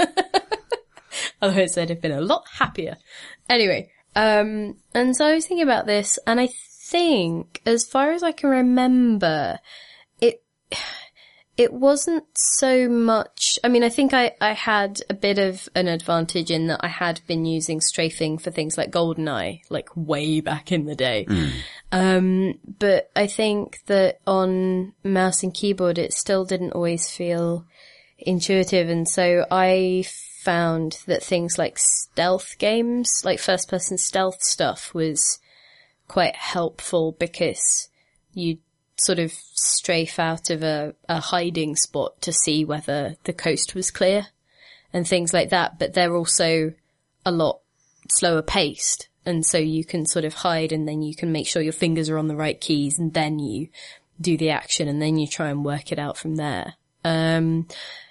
Otherwise I'd have been a lot happier. Anyway, um, and so I was thinking about this, and I think, as far as I can remember, it, it wasn't so much, I mean, I think I, I had a bit of an advantage in that I had been using strafing for things like GoldenEye, like way back in the day. Mm. Um, but I think that on mouse and keyboard, it still didn't always feel intuitive, and so I found that things like stealth games, like first person stealth stuff, was quite helpful because you sort of strafe out of a, a hiding spot to see whether the coast was clear and things like that, but they're also a lot slower paced, and so you can sort of hide and then you can make sure your fingers are on the right keys and then you do the action and then you try and work it out from there. Um,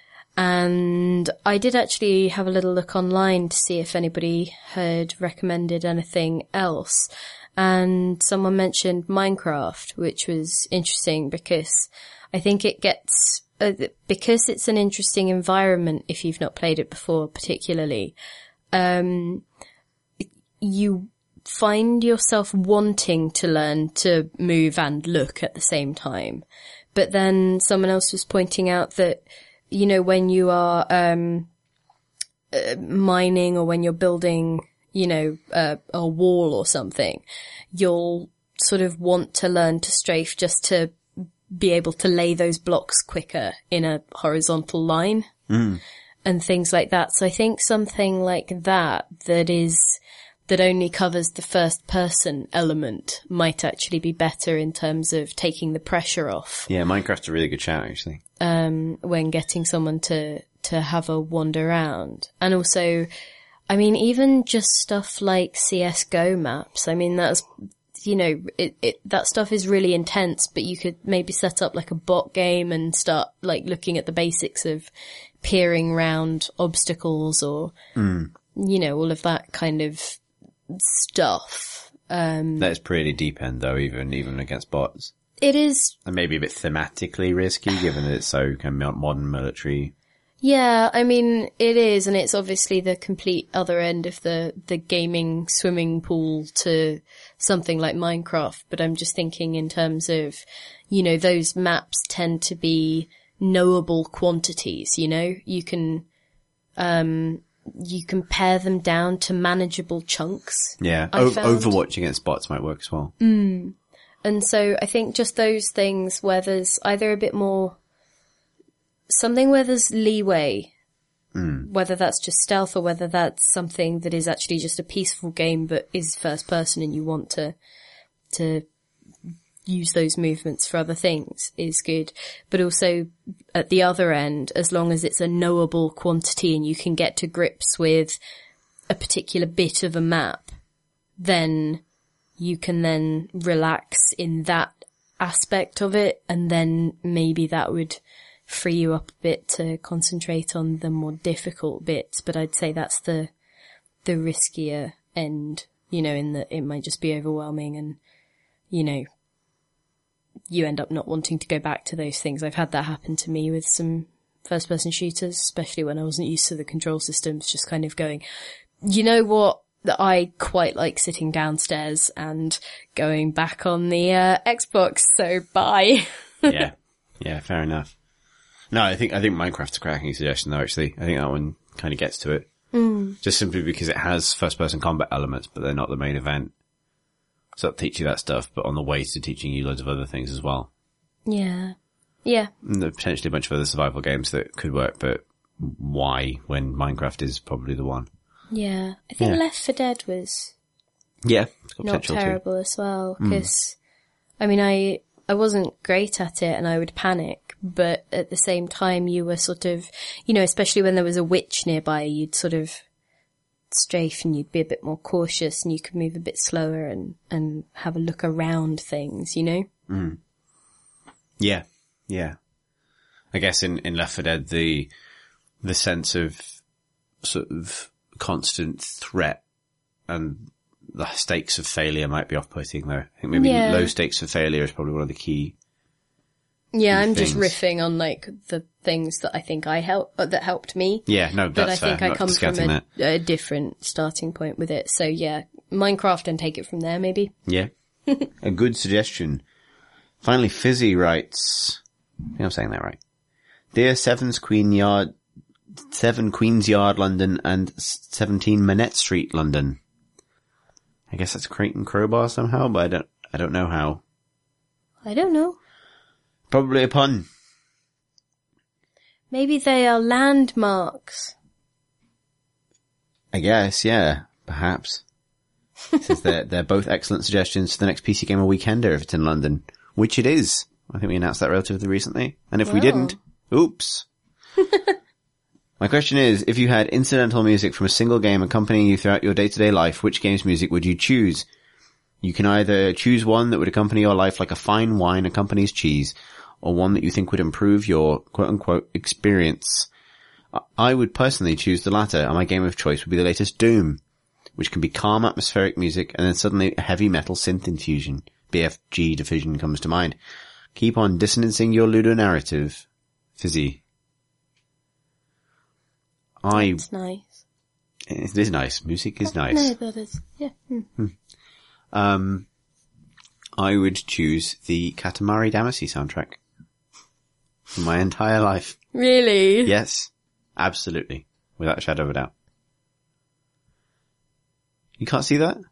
And I did actually have a little look online to see if anybody had recommended anything else. And someone mentioned Minecraft, which was interesting because I think it gets, uh, because it's an interesting environment if you've not played it before particularly, um, you find yourself wanting to learn to move and look at the same time. But then someone else was pointing out that, you know, when you are um uh, mining or when you're building, you know, uh, a wall or something, you'll sort of want to learn to strafe just to be able to lay those blocks quicker in a horizontal line mm. and things like that. So I think something like that that is that only covers the first person element might actually be better in terms of taking the pressure off. Yeah, Minecraft's a really good shout, actually. Um, when getting someone to, to have a wander around. And also, I mean, even just stuff like C S G O maps, I mean, that's, you know, it, it, that stuff is really intense, but you could maybe set up like a bot game and start like looking at the basics of peering around obstacles or, mm. you know, all of that kind of stuff. Um, that is pretty deep end though, even, even against bots. It is. And maybe a bit thematically risky given that it's so kind of modern military. Yeah, I mean, it is, and it's obviously the complete other end of the, the gaming swimming pool to something like Minecraft, but I'm just thinking in terms of, you know, those maps tend to be knowable quantities, you know? You can, um, you can pare them down to manageable chunks. Yeah, o- Overwatch against bots might work as well. Mm. And so I think just those things where there's either a bit more, something where there's leeway, mm. whether that's just stealth or whether that's something that is actually just a peaceful game but is first person and you want to, to use those movements for other things is good. But also at the other end, as long as it's a knowable quantity and you can get to grips with a particular bit of a map, then you can then relax in that aspect of it, and then maybe that would free you up a bit to concentrate on the more difficult bits. But I'd say that's the the riskier end, you know, in that it might just be overwhelming and, you know, you end up not wanting to go back to those things. I've had that happen to me with some first-person shooters, especially when I wasn't used to the control systems, just kind of going, you know what? that I quite like sitting downstairs and going back on the uh, Xbox. So bye. Yeah, yeah, fair enough. No, I think I think Minecraft's a cracking suggestion though. Actually, I think that one kind of gets to it. Mm. Just simply because it has first-person combat elements, but they're not the main event. So it'll teach you that stuff, but on the way to teaching you loads of other things as well. Yeah. Yeah. And there are potentially a bunch of other survival games that could work, but why when Minecraft is probably the one? Yeah. I think Yeah. Left four Dead was Yeah, it's got not potential terrible too. as well, because, mm. I mean, I, I wasn't great at it and I would panic, but at the same time you were sort of, you know, especially when there was a witch nearby, you'd sort of strafe and you'd be a bit more cautious and you could move a bit slower and, and have a look around things, you know? Mm. Yeah, yeah. I guess in, in Left four Dead, the, the sense of sort of constant threat and the stakes of failure might be off-putting though. I think maybe Yeah. low stakes of failure is probably one of the key. Yeah, key I'm just things. riffing on like the things that I think I help, uh, that helped me. Yeah, no, But that's I think fair. I Not come from discounting a, that. a different starting point with it. So yeah, Minecraft and take it from there maybe. Yeah. A good suggestion. Finally, Fizzy writes, I think I'm saying that right. Dear Seven's Queen Yard, Seven Queen's Yard, London, and seventeen Manette Street, London. I guess that's Crate and Crowbar somehow, but I don't, I don't know how. I don't know. Probably a pun. Maybe they are landmarks. I guess, yeah, perhaps. Says they're, they're both excellent suggestions for the next P C Gamer Weekender if it's in London. Which it is. I think we announced that relatively recently. And if we Wow. didn't, oops. My question is, if you had incidental music from a single game accompanying you throughout your day-to-day life, which game's music would you choose? You can either choose one that would accompany your life like a fine wine accompanies cheese, or one that you think would improve your quote-unquote experience. I would personally choose the latter, and my game of choice would be the latest Doom, which can be calm atmospheric music and then suddenly a heavy metal synth infusion. B F G Division comes to mind. Keep on dissonancing your Ludo narrative. Fizzy. I, It's nice. it is nice. Music is nice. No, that is, yeah. Hmm. Um, I would choose the Katamari Damacy soundtrack. For my entire life. Really? Yes. Absolutely. Without a shadow of a doubt. You can't see that?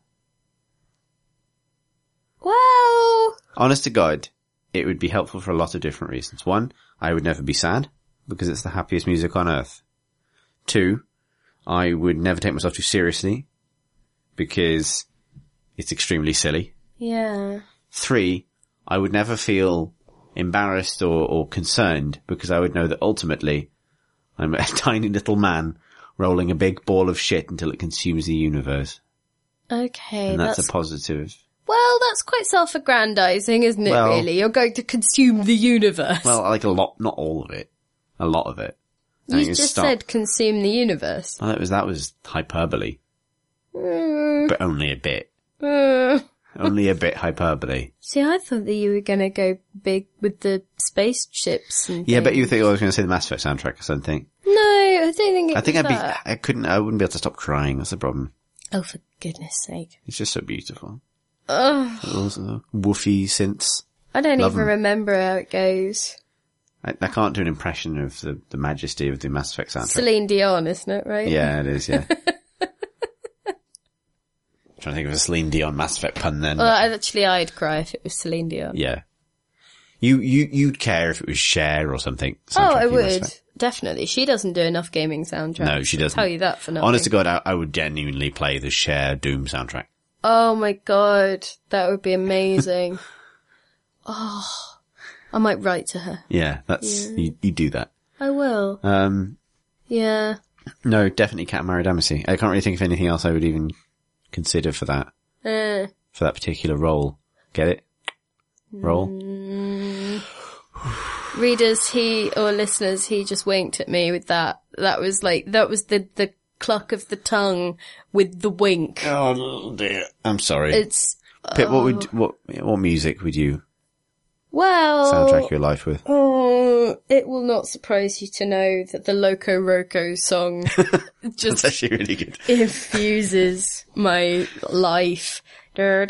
Well, Honest to God, it would be helpful for a lot of different reasons. One, I would never be sad, because it's the happiest music on earth. Two, I would never take myself too seriously, because it's extremely silly. yeah. Three, I would never feel embarrassed or, or concerned, because I would know that ultimately I'm a tiny little man rolling a big ball of shit until it consumes the universe. Okay, And that's, that's, a positive. well, that's quite self-aggrandizing, isn't it, Well- really? You're going to consume the universe. Well, like a lot, not all of it. A lot of it. I you think it's just stop. said consume the universe. Well, that was, that was hyperbole. Mm, But only a bit. uh. Only a bit hyperbole. See, I thought that you were going to go big with the spaceships and Yeah, but you things. think I was going to say the Mass Effect soundtrack or something. No, I don't think it I think was I'd be, that. I couldn't, I wouldn't be able to stop crying. That's the problem. Oh, for goodness sake. It's just so beautiful. Ugh. Those uh, woofy synths. I don't Love even 'em. remember how it goes. I, I can't do an impression of the, the majesty of the Mass Effect soundtrack. Celine Dion, isn't it, right? Yeah, it is, yeah. Trying to think of a Celine Dion Mass Effect pun then. Well, but- I'd- actually, I'd cry if it was Celine Dion. yeah. You, you, you'd care if it was Cher or something. Oh, I soundtrack you Mass would. Effect. Definitely. She doesn't do enough gaming soundtracks. No, she doesn't. I'll tell you that for nothing. Honest to God, I, I would genuinely play the Cher Doom soundtrack. Oh my god. That would be amazing. Oh. I might write to her. Yeah, that's, Yeah. You, you do that. I will. Um, Yeah. no, definitely Katamari Damacy. I can't really think of anything else I would even consider for that, Uh, for that particular role. Get it? Role? mm, readers, he, or listeners, he just winked at me with that. That was like, that was the, the cluck of the tongue with the wink. Oh dear. I'm sorry. It's, Pip, what would, what, what music would you? Well, soundtrack your life with? Oh, it will not surprise you to know that the Loco Roco song just That's actually really good. infuses my life. And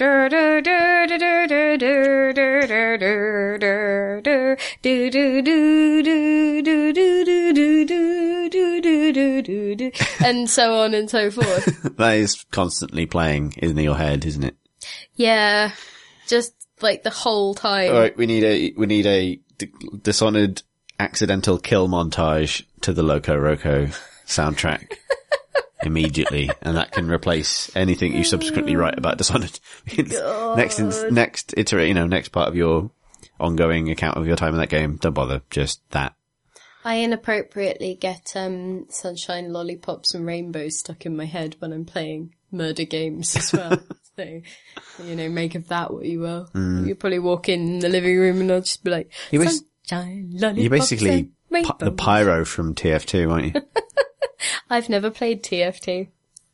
so on and so forth. That is constantly playing in your head, isn't it? Yeah, just like the whole time. All right, we need a we need a D- Dishonored accidental kill montage to the Loco Roco soundtrack immediately, and that can replace anything you subsequently write about Dishonored. next, in, next iterate, you know, next part of your ongoing account of your time in that game. Don't bother, just that. I inappropriately get um sunshine, lollipops, and rainbows stuck in my head when I'm playing murder games as well. So, you know, make of that what you will. Mm. You probably walk in the living room and I'll just be like, you bas- sunshine, lollipops, you're basically and pi- the Pyro from T F two, aren't you? I've never played T F two.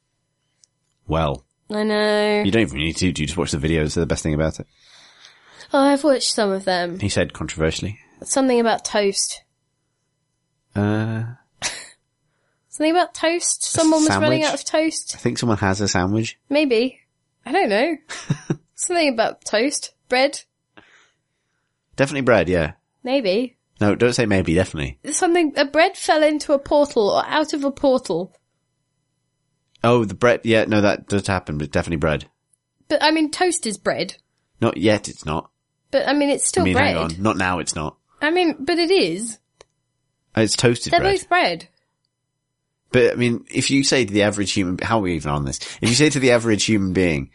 Well. I know. You don't even need to. You just watch the videos. They're the best thing about it. Oh, I've watched some of them. He said controversially. Something about toast. Uh... Something about toast? Someone was sandwich? running out of toast? I think someone has a sandwich. Maybe. I don't know. Something about toast. Bread? Definitely bread, yeah. Maybe. No, don't say maybe, definitely. Something, a bread fell into a portal or out of a portal. Oh, the bread, yeah, no, that does happen, but definitely bread. But, I mean, toast is bread. Not yet, it's not. But, I mean, it's still I mean, bread. hang on. Not now, it's not. I mean, but it is. It's toasted They're bread. both bread. But, I mean, if you say to the average human, how are we even on this? If you say to the average human being,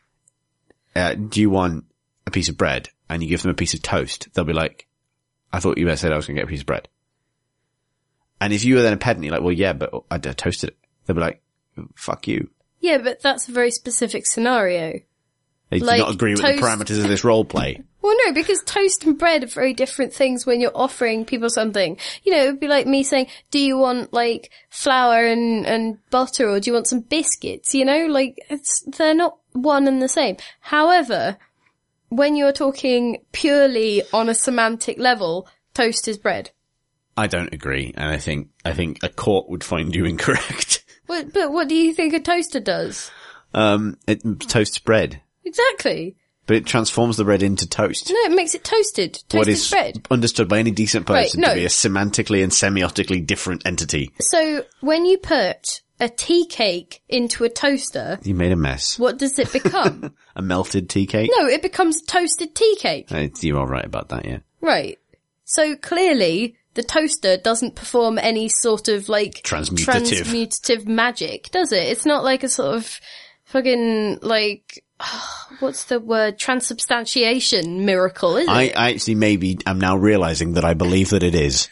uh, do you want a piece of bread? And you give them a piece of toast, they'll be like, I thought you said I was going to get a piece of bread. And if you were then a pedant, you're like, well, yeah, but I toasted it. They'll be like, fuck you. Yeah, but that's a very specific scenario. They do Like, not agree with toast- the parameters of this role play. Well, no, because toast and bread are very different things when you're offering people something. You know, it'd be like me saying, do you want, like, flour and, and butter, or do you want some biscuits? You know, like, it's, they're not one and the same. However, when you're talking purely on a semantic level, toast is bread. I don't agree, and I think, I think a court would find you incorrect. But, but what do you think a toaster does? Um, it toasts bread. Exactly. But it transforms the bread into toast. No, it makes it toasted. Toasted What is bread. understood by any decent person Right, no. to be a semantically and semiotically different entity. So, when you put a tea cake into a toaster, You made a mess. what does it become? A melted tea cake? No, it becomes toasted tea cake. Uh, You are right about that, yeah. Right. So clearly, the toaster doesn't perform any sort of like Transmutative. transmutative magic, does it? It's not like a sort of fucking like what's the word? Transubstantiation miracle, is I, it? I actually maybe am now realizing that I believe that it is.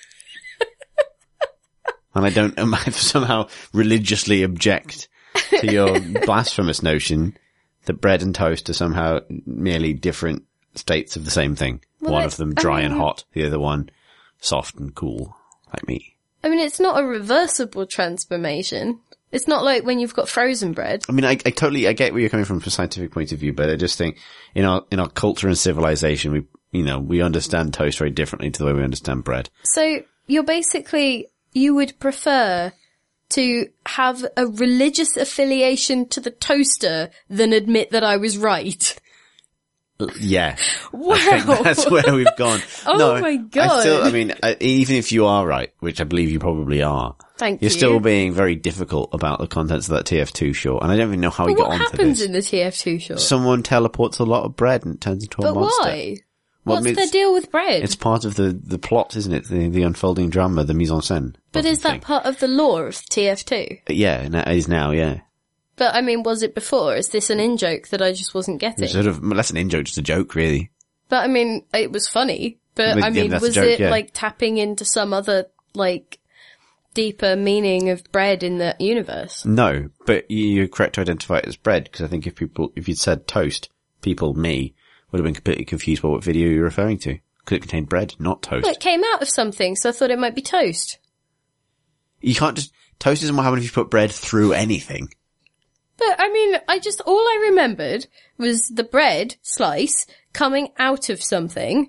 And I don't um, I somehow religiously object to your blasphemous notion that bread and toast are somehow merely different states of the same thing. Well, one I- of them I dry and mean- hot, the other one soft and cool, like me. I mean, it's not a reversible transformation. It's not like when you've got frozen bread. I mean, I, I totally, I get where you're coming from from a scientific point of view, but I just think in our, in our culture and civilization, we, you know, we understand toast very differently to the way we understand bread. So you're basically, you would prefer to have a religious affiliation to the toaster than admit that I was right. Yeah. Wow. I think that's where we've gone. Oh no, my God. I still, I mean, I, even if you are right, which I believe you probably are, Thank you're you. still being very difficult about the contents of that T F two short, and I don't even know how we But got what onto happens this. in the T F two short? Someone teleports a lot of bread and it turns into a But monster. why? Well, What's I mean, the it's- deal with bread? It's part of the, the plot, isn't it? The, the unfolding drama, the mise en scène. But of the is that thing. part of the lore of T F two? Yeah, and it is now, yeah. But I mean, was it before? Is this an in-joke that I just wasn't getting? It's sort of, less an in-joke, just a joke, really. But I mean, it was funny. But But, I yeah, mean, that's a was joke, it yeah. like tapping into some other, like, deeper meaning of bread in the universe? No, but you- you're correct to identify it as bread, because I think if people, if you'd said toast, people, me, would have been completely confused by what video you're referring to. Because it contained bread, not toast. Well, it came out of something, so I thought it might be toast. You can't just, toast isn't what happens if you put bread through anything. But I mean, I just, all I remembered was the bread slice coming out of something,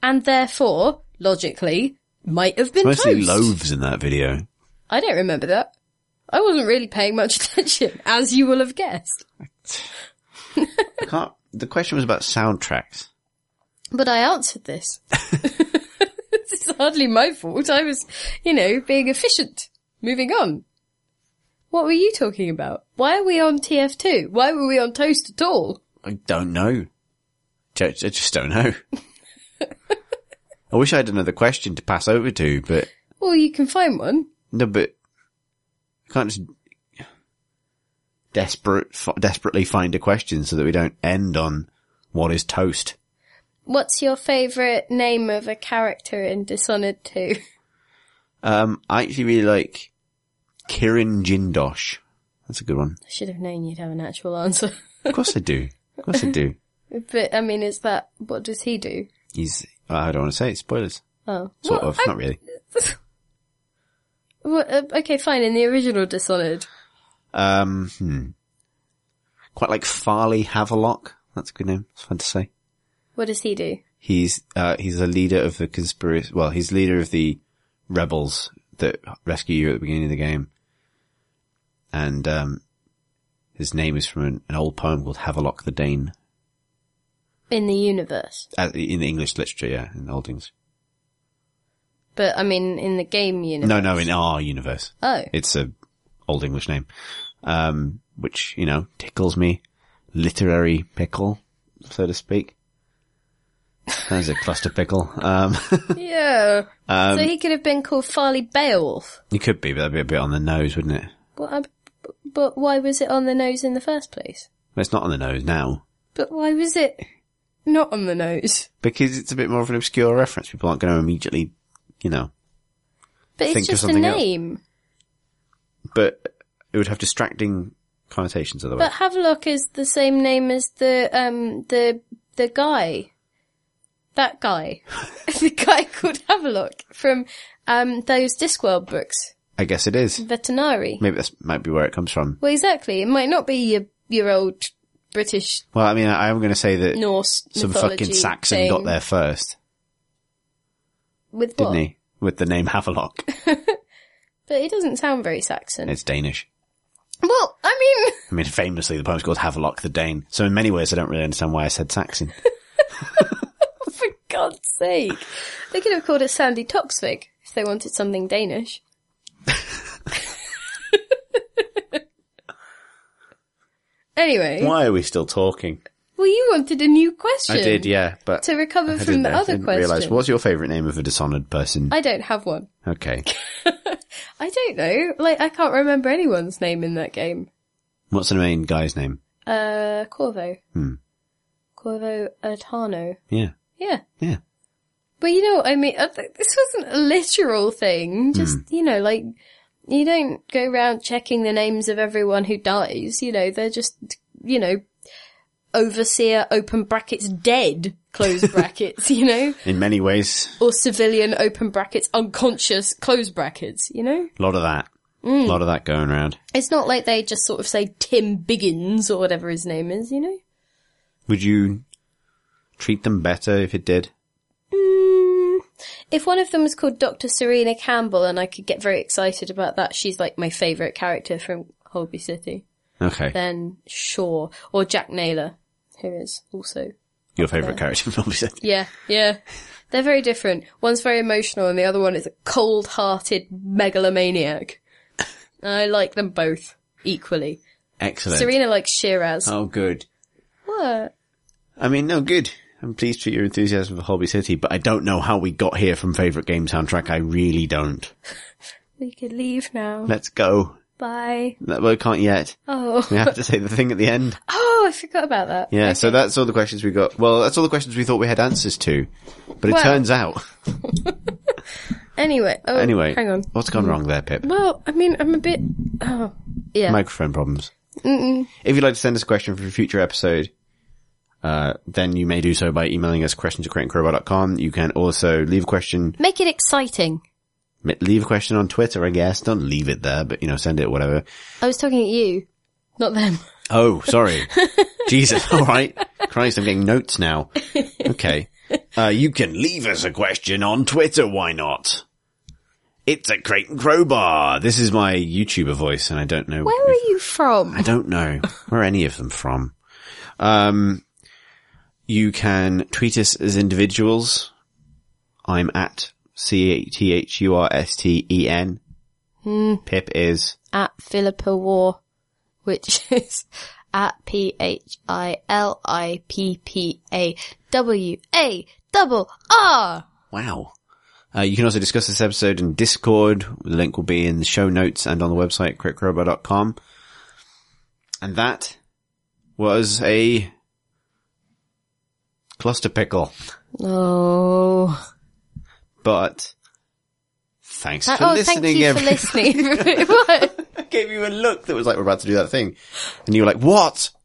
and therefore, logically, might have been Mostly toast. loaves in that video. I don't remember that. I wasn't really paying much attention, as you will have guessed. I can't, the question was about soundtracks. But I answered this. It's hardly my fault. I was, you know, being efficient. Moving on. What were you talking about? Why are we on T F two? Why were we on Toast at all? I don't know. I I just don't know. I wish I had another question to pass over to, but... Well, you can find one. No, but... I can't just... Desperate, f- desperately find a question so that we don't end on what is toast. What's your favourite name of a character in Dishonored two? Um, I actually really like Kirin Jindosh. That's a good one. I should have known you'd have an actual answer. Of course I do. Of course I do. But, I mean, is that... What does he do? He's... I don't want to say it. Spoilers. Oh. Sort Well, of. I- Not really. Well, uh, okay, fine. In the original Dishonored. Um, hmm. Quite like Farley Havelock. That's a good name. It's fun to say. What does he do? He's, uh, he's a leader of the conspiracy, well, he's leader of the rebels that rescue you at the beginning of the game. And, um, his name is from an, an old poem called Havelock the Dane. In the universe. Uh, in the English literature, yeah, in Old English. But, I mean, in the game universe. No, no, in our universe. Oh. It's a Old English name. Um, which, you know, tickles me. Literary pickle, so to speak. That's a cluster pickle. Um, Yeah. um, So he could have been called Farley Beowulf. it could be, but that'd be a bit on the nose, wouldn't it? Well, I, but why was it on the nose in the first place? Well, it's not on the nose now. But why was it not on the nose? Because it's a bit more of an obscure reference. People aren't going to immediately, you know. But it's Think of just a something else. name. But it would have distracting connotations otherwise. But Havelock is the same name as the, um, the, the guy. That guy. The guy called Havelock from, um, those Discworld books. I guess it is. Vetinari. Maybe that might be where it comes from. Well, exactly. It might not be your, your old British Well, I mean, I am going to say that Norse some mythology fucking Saxon thing. got there first, With didn't what? he? With the name Havelock. But it doesn't sound very Saxon. It's Danish. Well, I mean... I mean, famously, the poem's called Havelock the Dane. So in many ways, I don't really understand why I said Saxon. For God's sake. They could have called it Sandy Toksvig if they wanted something Danish. Anyway. Why are we still talking? Well, you wanted a new question. I did, yeah, but To recover I from didn't- the I other didn't question. realise. What's your favourite name of a Dishonored person? I don't have one. Okay. I don't know. Like, I can't remember anyone's name in that game. What's the main guy's name? Uh, Corvo. Hmm. Corvo Atano. Yeah. Yeah. Yeah. But you know what I mean? I th- This wasn't a literal thing. Just, Hmm. you know, like, you don't go around checking the names of everyone who dies. You know, they're just, you know, overseer, open brackets, dead, close brackets, you know? In many ways, Or civilian, open brackets, unconscious, close brackets, you know? a lot of that. Mm. A lot of that going around. It's not like they just sort of say Tim Biggins or whatever his name is, you know? Would you treat them better if it did? Mm, if one of them was called Doctor Serena Campbell and I could get very excited about that, she's like my favourite character from Holby City, Okay. then sure. Or Jack Naylor, who is also... Your favourite character from Holby City. Yeah, yeah. They're very different. One's very emotional and the other one is a cold-hearted megalomaniac. I like them both equally. Excellent. Serena likes Shiraz. Oh, good. What? I mean, no, good. I'm pleased for your enthusiasm for Holby City, but I don't know how we got here from favourite game soundtrack. I really don't. We could leave now. Let's go. Bye. No, well, we can't yet. Oh. We have to say the thing at the end. Oh, I forgot about that. Yeah, Okay. so that's all the questions we got. Well, that's all the questions we thought we had answers to. But it Well- turns out... Anyway. Oh, Anyway, hang on. what's gone wrong there, Pip? Well, I mean, I'm a bit... Oh, yeah. Microphone problems. Mm-mm. If you'd like to send us a question for a future episode, uh, then you may do so by emailing us questions at creatingcrowbar dot com. You can also leave a question, Make it exciting. leave a question on Twitter, I guess. Don't leave it there, but, you know, send it, whatever. I was talking at you, not them. Oh, sorry. Jesus, alright. Christ, I'm getting notes now. Okay. uh, you can leave us a question on Twitter, why not? It's a Crate and Crowbar. This is my YouTuber voice, and I don't know. Where if, are you from? I don't know. Where are any of them from? Um, you can tweet us as individuals. I'm at C T H U R S T E N. Mm. Pip is at Philippa War, which is at P H I L I P P A W A double R. Wow. Uh, you can also discuss this episode in Discord. The link will be in the show notes and on the website, crate crowbar dot com. And that was a cluster pickle. Oh. But thanks Uh, for oh, listening. thank you every- for listening. What? I gave you a look that was like, we're about to do that thing. And you were like, what?